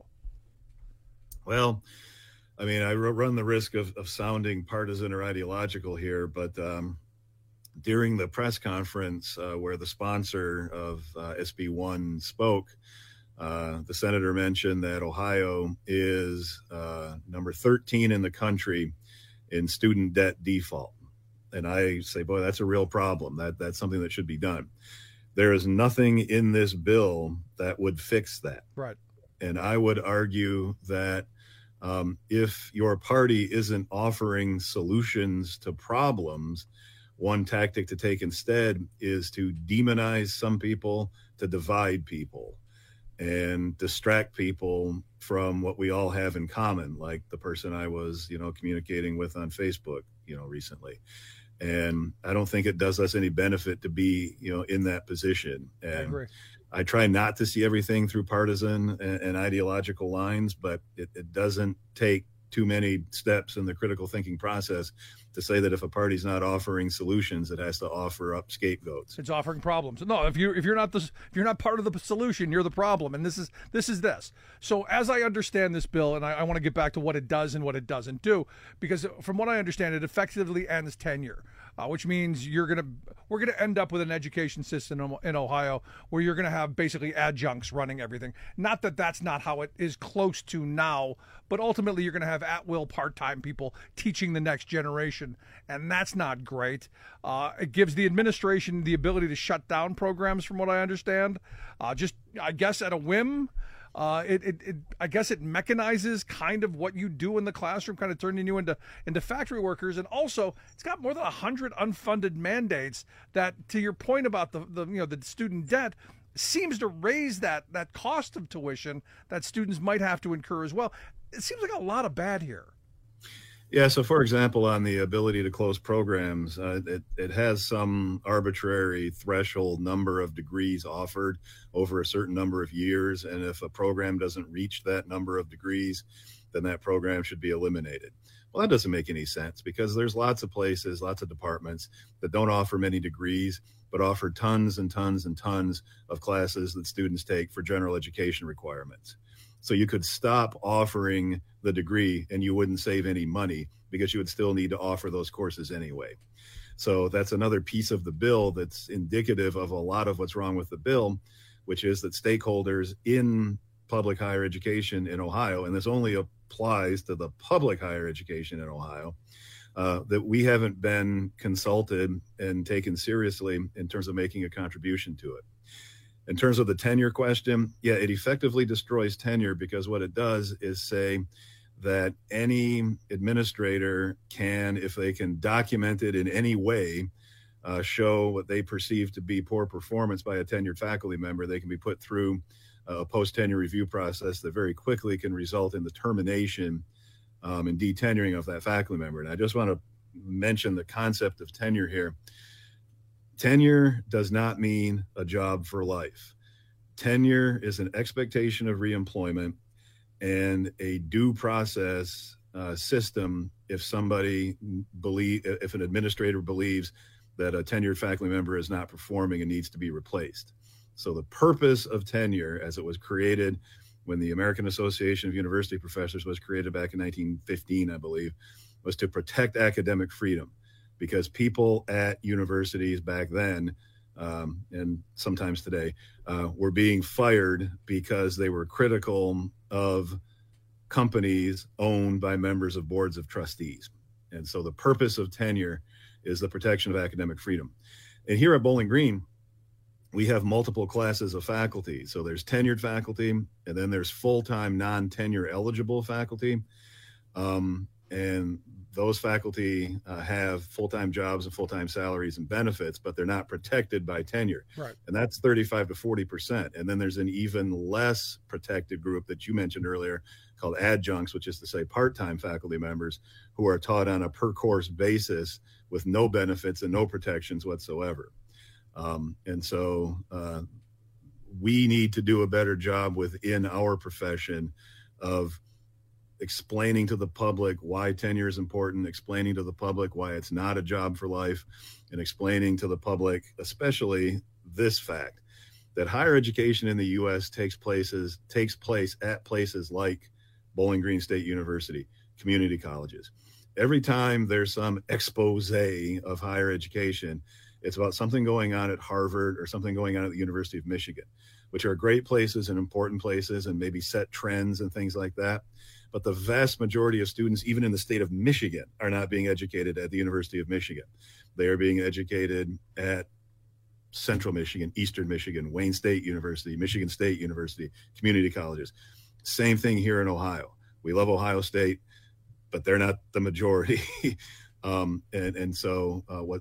Well, I mean, I run the risk of, of sounding partisan or ideological here, but um, during the press conference uh, where the sponsor of uh, S B one spoke, uh, the senator mentioned that Ohio is uh, number thirteen in the country in student debt default. And I say, boy, that's a real problem. That that's something that should be done. There is nothing in this bill that would fix that. Right. And I would argue that um, if your party isn't offering solutions to problems, one tactic to take instead is to demonize some people, to divide people, and distract people from what we all have in common, like the person I was, you know, communicating with on Facebook, you know, recently. And I don't think it does us any benefit to be, you know, in that position. And I agree. I try not to see everything through partisan and, and ideological lines, but it, it doesn't take too many steps in the critical thinking process to say that if a party's not offering solutions, it has to offer up scapegoats. It's offering problems. No, if you if you're not the if you're not part of the solution, you're the problem. And this is this is this. So as I understand this bill, and I, I want to get back to what it does and what it doesn't do, because from what I understand, it effectively ends tenure, uh, which means you're gonna we're gonna end up with an education system in, in Ohio where you're gonna have basically adjuncts running everything. Not that that's not how it is close to now, but ultimately you're gonna have at-will part-time people teaching the next generation, and that's not great. Uh, it gives the administration the ability to shut down programs, from what I understand, uh, just, I guess, at a whim. Uh, it, it, it, I guess it mechanizes kind of what you do in the classroom, kind of turning you into into factory workers. And also, it's got more than a hundred unfunded mandates that, to your point about the, the you know the student debt, seems to raise that that cost of tuition that students might have to incur as well. It seems like a lot of bad here. Yeah, so for example, on the ability to close programs, uh, it, it has some arbitrary threshold number of degrees offered over a certain number of years. And if a program doesn't reach that number of degrees, then that program should be eliminated. Well, that doesn't make any sense, because there's lots of places, lots of departments that don't offer many degrees, but offer tons and tons and tons of classes that students take for general education requirements. So you could stop offering the degree and you wouldn't save any money, because you would still need to offer those courses anyway. So that's another piece of the bill that's indicative of a lot of what's wrong with the bill, which is that stakeholders in public higher education in Ohio, and this only applies to the public higher education in Ohio, uh, that we haven't been consulted and taken seriously in terms of making a contribution to it. In terms of the tenure question, yeah, it effectively destroys tenure, because what it does is say that any administrator can, if they can document it in any way, uh, show what they perceive to be poor performance by a tenured faculty member, they can be put through a post-tenure review process that very quickly can result in the termination um, and detenuring of that faculty member. And I just want to mention the concept of tenure here. Tenure does not mean a job for life. Tenure is an expectation of reemployment and a due process uh, system if somebody believe, if an administrator believes that a tenured faculty member is not performing and needs to be replaced. So the purpose of tenure, as it was created when the American Association of University Professors was created back in nineteen fifteen, I believe, was to protect academic freedom. Because people at universities back then, um, and sometimes today, uh, were being fired because they were critical of companies owned by members of boards of trustees. And so the purpose of tenure is the protection of academic freedom. And here at Bowling Green, we have multiple classes of faculty. So there's tenured faculty, and then there's full-time non-tenure eligible faculty. Um, and those faculty uh, have full-time jobs and full-time salaries and benefits, but they're not protected by tenure. Right. And that's thirty-five to forty percent. And then there's an even less protected group that you mentioned earlier called adjuncts, which is to say part-time faculty members who are taught on a per-course basis with no benefits and no protections whatsoever. Um, and so uh, we need to do a better job within our profession of explaining to the public why tenure is important, explaining to the public why it's not a job for life, and explaining to the public, especially this fact, that higher education in the U S takes places takes place at places like Bowling Green State University, community colleges. Every time there's some expose of higher education, it's about something going on at Harvard or something going on at the University of Michigan, which are great places and important places and maybe set trends and things like that. but the vast majority of students, even in the state of Michigan, are not being educated at the University of Michigan. They are being educated at Central Michigan, Eastern Michigan, Wayne State University, Michigan State University, community colleges. Same thing here in Ohio. We love Ohio State, but they're not the majority. um, and, and so uh, what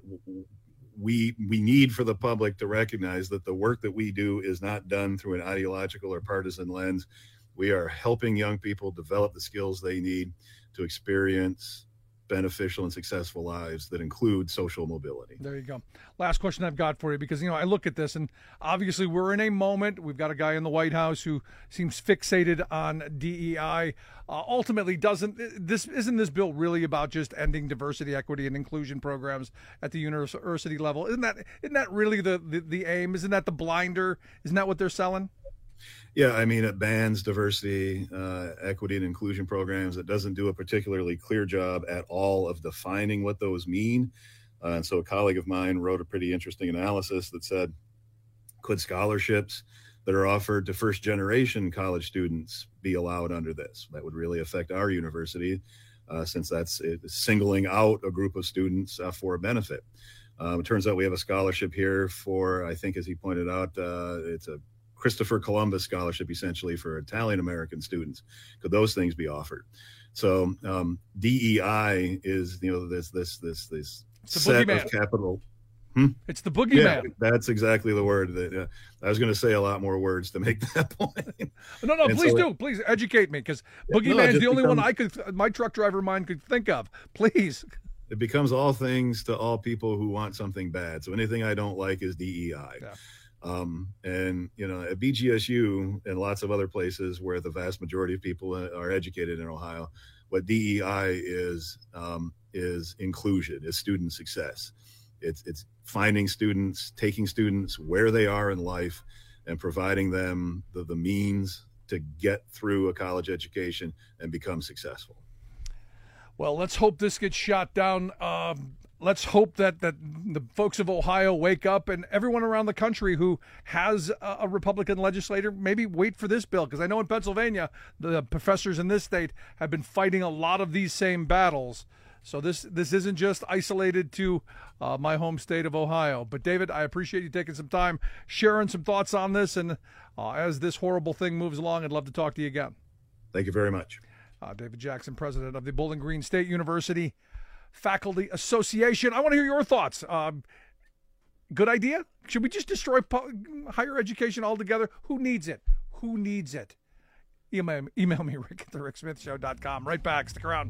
we we need for the public to recognize that the work that we do is not done through an ideological or partisan lens. We are helping young people develop the skills they need to experience beneficial and successful lives that include social mobility. There you go. Last question I've got for you, because, you know, I look at this and obviously we're in a moment. We've got a guy in the White House who seems fixated on D E I. Uh, ultimately, doesn't this isn't this bill really about just ending diversity, equity, and inclusion programs at the university level? Isn't that isn't that really the, the, the aim? Isn't that the blinder? Isn't that what they're selling? Yeah, I mean, it bans diversity, uh, equity, and inclusion programs. It doesn't do a particularly clear job at all of defining what those mean. Uh, and so a colleague of mine wrote a pretty interesting analysis that said, could scholarships that are offered to first-generation college students be allowed under this? That would really affect our university, uh, since that's it, singling out a group of students uh, for a benefit. Um, it turns out we have a scholarship here for, I think, as he pointed out, uh, it's a Christopher Columbus scholarship, essentially, for Italian-American students. Could those things be offered? So um, D E I is, you know, this this this this set of capital. Hmm? It's the boogeyman. Yeah, that's exactly the word. That uh, I was going to say a lot more words to make that point. No, no, And please so do. it- Please educate me, because Yeah, no, boogeyman it is the just only one becomes- I could, my truck driver mind could think of. Please. It becomes all things to all people who want something bad. So anything I don't like is D E I. Yeah. Um, and, you know, at B G S U and lots of other places where the vast majority of people are educated in Ohio, what D E I is, um, is inclusion, is student success. It's, it's finding students, taking students where they are in life and providing them the, the means to get through a college education and become successful. Well, let's hope this gets shot down. Um, let's hope that, that the folks of Ohio wake up, and everyone around the country who has a, a Republican legislator, maybe wait for this bill, because I know in Pennsylvania, the professors in this state have been fighting a lot of these same battles. So this this isn't just isolated to uh, my home state of Ohio. But, David, I appreciate you taking some time, sharing some thoughts on this. And uh, as this horrible thing moves along, I'd love to talk to you again. Thank you very much. Uh, David Jackson, president of the Bowling Green State University Faculty Association. I want to hear your thoughts. Um, good idea? Should we just destroy pu- higher education altogether? Who needs it? Who needs it? Email, email me, Rick at the rick smith show dot com. Right back. Stick around.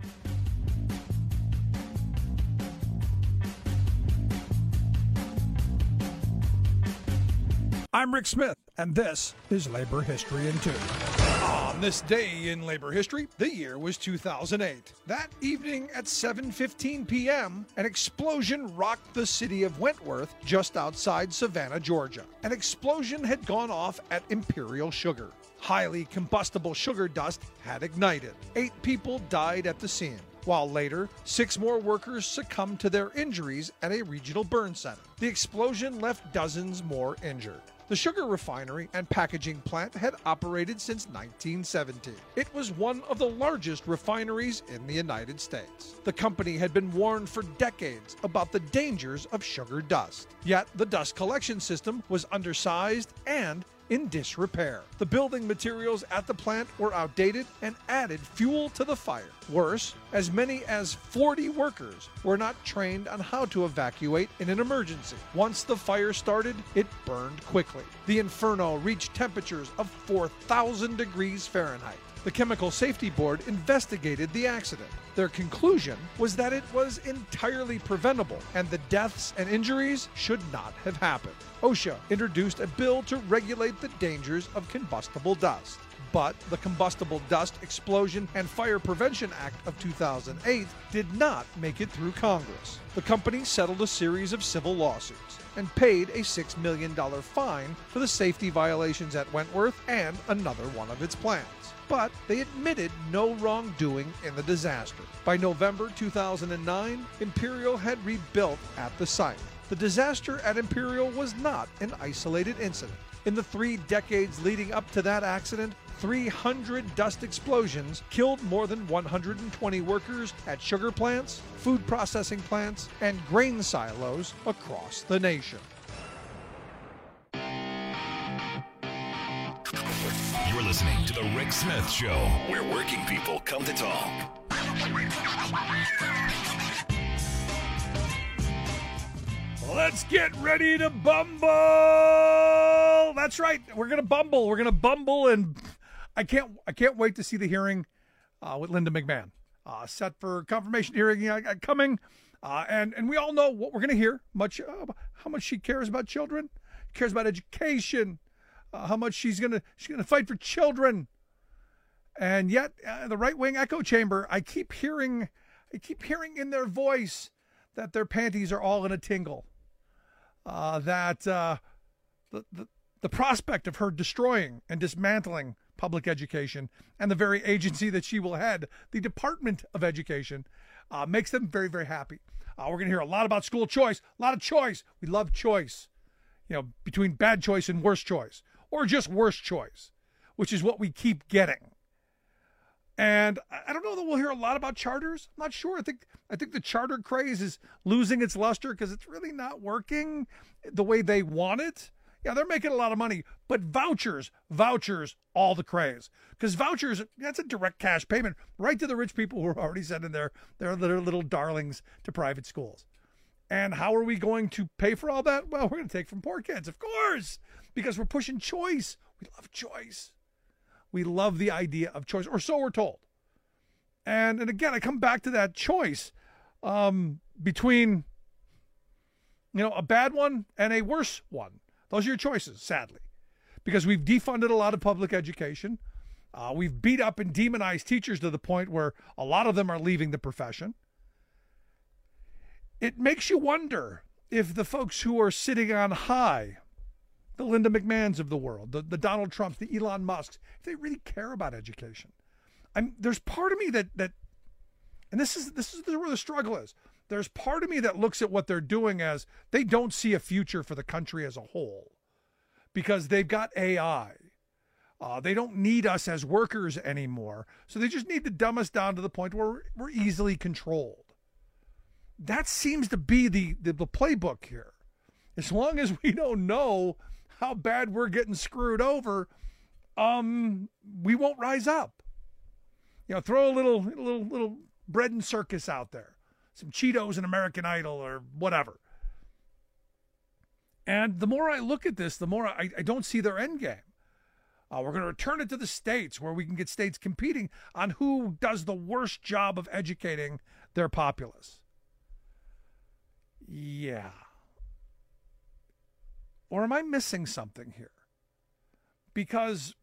I'm Rick Smith, and this is Labor History in Two. On this day in labor history, the year was two thousand eight. That evening at seven fifteen p.m., an explosion rocked the city of Wentworth just outside Savannah, Georgia. An explosion had gone off at Imperial Sugar. Highly combustible sugar dust had ignited. Eight people died at the scene, while later, six more workers succumbed to their injuries at a regional burn center. The explosion left dozens more injured. The sugar refinery and packaging plant had operated since nineteen seventeen. It was one of the largest refineries in the United States. The company had been warned for decades about the dangers of sugar dust. Yet the dust collection system was undersized and in disrepair. The building materials at the plant were outdated and added fuel to the fire. Worse, as many as forty workers were not trained on how to evacuate in an emergency. Once the fire started, it burned quickly. The inferno reached temperatures of four thousand degrees Fahrenheit. The Chemical Safety Board investigated the accident. Their conclusion was that it was entirely preventable and the deaths and injuries should not have happened. OSHA introduced a bill to regulate the dangers of combustible dust. But the Combustible Dust Explosion and Fire Prevention Act of two thousand eight did not make it through Congress. The company settled a series of civil lawsuits and paid a six million dollars fine for the safety violations at Wentworth and another one of its plants. But they admitted no wrongdoing in the disaster. By November two thousand nine, Imperial had rebuilt at the site. The disaster at Imperial was not an isolated incident. In the three decades leading up to that accident, three hundred dust explosions killed more than one hundred twenty workers at sugar plants, food processing plants, and grain silos across the nation. You're listening to The Rick Smith Show, where working people come to talk. Let's get ready to bumble. That's right. We're going to bumble. We're going to bumble, and I can't I can't wait to see the hearing uh, with Linda McMahon. Uh, set for confirmation hearing uh, coming. Uh, and, and we all know what we're going to hear, much uh, how much she cares about children, cares about education, uh, how much she's going to she's going to fight for children. And yet, uh, the right-wing echo chamber, I keep hearing I keep hearing in their voice that their panties are all in a tingle. Uh, that uh, the, the the prospect of her destroying and dismantling public education and the very agency that she will head, the Department of Education, uh, makes them very, very happy. Uh, we're going to hear a lot about school choice, a lot of choice. We love choice, you know, between bad choice and worse choice, or just worse choice, which is what we keep getting. And I don't know that we'll hear a lot about charters. I'm not sure. I think I think the charter craze is losing its luster because it's really not working the way they want it. Yeah, they're making a lot of money, but vouchers, vouchers, all the craze. Because vouchers, that's a direct cash payment right to the rich people who are already sending their, their, their little darlings to private schools. And how are we going to pay for all that? Well, we're going to take from poor kids, of course, because we're pushing choice. We love choice. We love the idea of choice, or so we're told. And and again, I come back to that choice um, between, you know, a bad one and a worse one. Those are your choices, sadly, because we've defunded a lot of public education. Uh, we've beat up and demonized teachers to the point where a lot of them are leaving the profession. It makes you wonder if the folks who are sitting on high, the Linda McMahons of the world, the, the Donald Trumps, the Elon Musks, if they really care about education. I'm, there's part of me that, that, and this is this is where the struggle is. There's part of me that looks at what they're doing as they don't see a future for the country as a whole because they've got A I. Uh, they don't need us as workers anymore. So they just need to dumb us down to the point where we're, we're easily controlled. That seems to be the, the, the playbook here. As long as we don't know how bad we're getting screwed over, um, we won't rise up. You know, throw a little, little, little bread and circus out there. Some Cheetos and American Idol or whatever. And the more I look at this, the more I, I don't see their end game. Uh, we're going to return it to the states where we can get states competing on who does the worst job of educating their populace. Yeah. Or am I missing something here? Because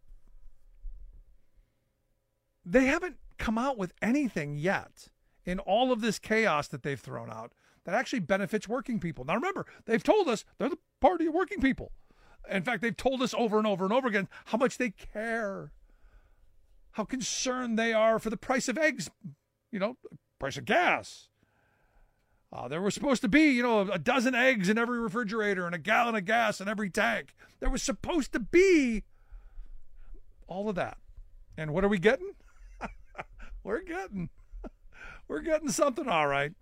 they haven't come out with anything yet in all of this chaos that they've thrown out that actually benefits working people. Now remember, they've told us they're the party of working people. In fact, they've told us over and over and over again how much they care, how concerned they are for the price of eggs, you know, price of gas. Uh, there was supposed to be, you know, a dozen eggs in every refrigerator and a gallon of gas in every tank. There was supposed to be all of that. And what are we getting? We're getting, we're getting something, all right.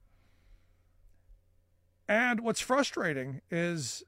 And what's frustrating is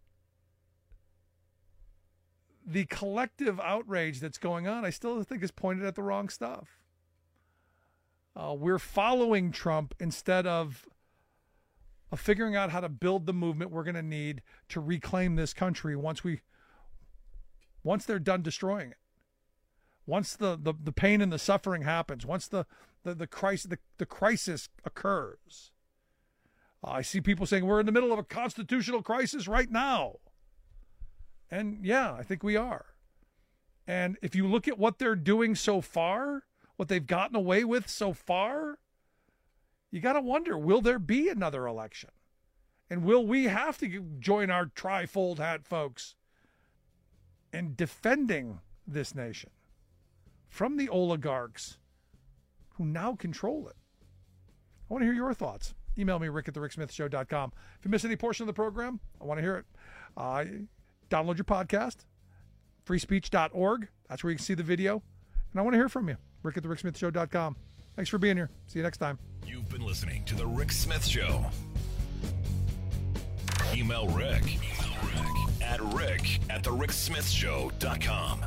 the collective outrage that's going on. I still think is pointed at the wrong stuff. Uh, we're following Trump instead of, of figuring out how to build the movement we're going to need to reclaim this country once we, once they're done destroying it. Once the, the, the pain and the suffering happens, once the, the, the, crisis, the, the crisis occurs. Uh, I see people saying we're in the middle of a constitutional crisis right now. And yeah, I think we are. And if you look at what they're doing so far, what they've gotten away with so far, you got to wonder, will there be another election? And will we have to join our trifold hat folks in defending this nation from the oligarchs who now control it? I want to hear your thoughts. Email me, rick at the rick smith show dot com. If you miss any portion of the program, I want to hear it. Uh, download your podcast, free speech dot org. That's where you can see the video. And I want to hear from you. Rick at the rick smith show dot com. Thanks for being here. See you next time. You've been listening to The Rick Smith Show. Email Rick, Email Rick at rick at the rick smith show dot com.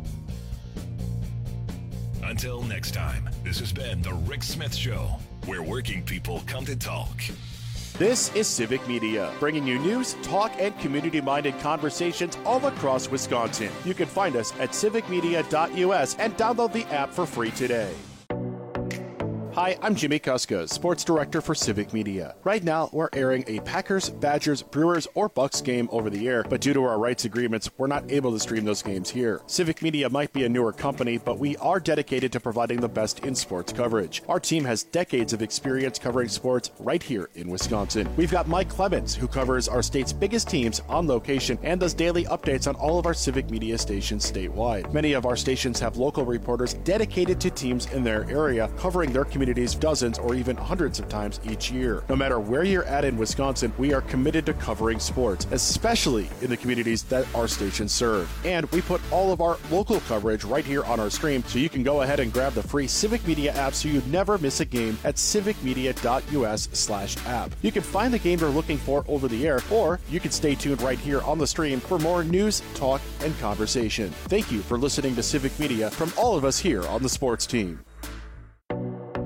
Until next time, this has been The Rick Smith Show, where working people come to talk. This is Civic Media, bringing you news, talk, and community-minded conversations all across Wisconsin. You can find us at civic media dot u s and download the app for free today. Hi, I'm Jimmy Kuska, Sports Director for Civic Media. Right now, we're airing a Packers, Badgers, Brewers, or Bucks game over the air, but due to our rights agreements, we're not able to stream those games here. Civic Media might be a newer company, but we are dedicated to providing the best in sports coverage. Our team has decades of experience covering sports right here in Wisconsin. We've got Mike Clemens, who covers our state's biggest teams on location and does daily updates on all of our Civic Media stations statewide. Many of our stations have local reporters dedicated to teams in their area, covering their community dozens or even hundreds of times each year. No matter where you're at in Wisconsin, we are committed to covering sports, especially in the communities that our stations serve. And we put all of our local coverage right here on our stream, so you can go ahead and grab the free Civic Media app so you never miss a game at civic media dot u s slash app. You can find the game you're looking for over the air, or you can stay tuned right here on the stream for more news, talk, and conversation. Thank you for listening to Civic Media from all of us here on the sports team.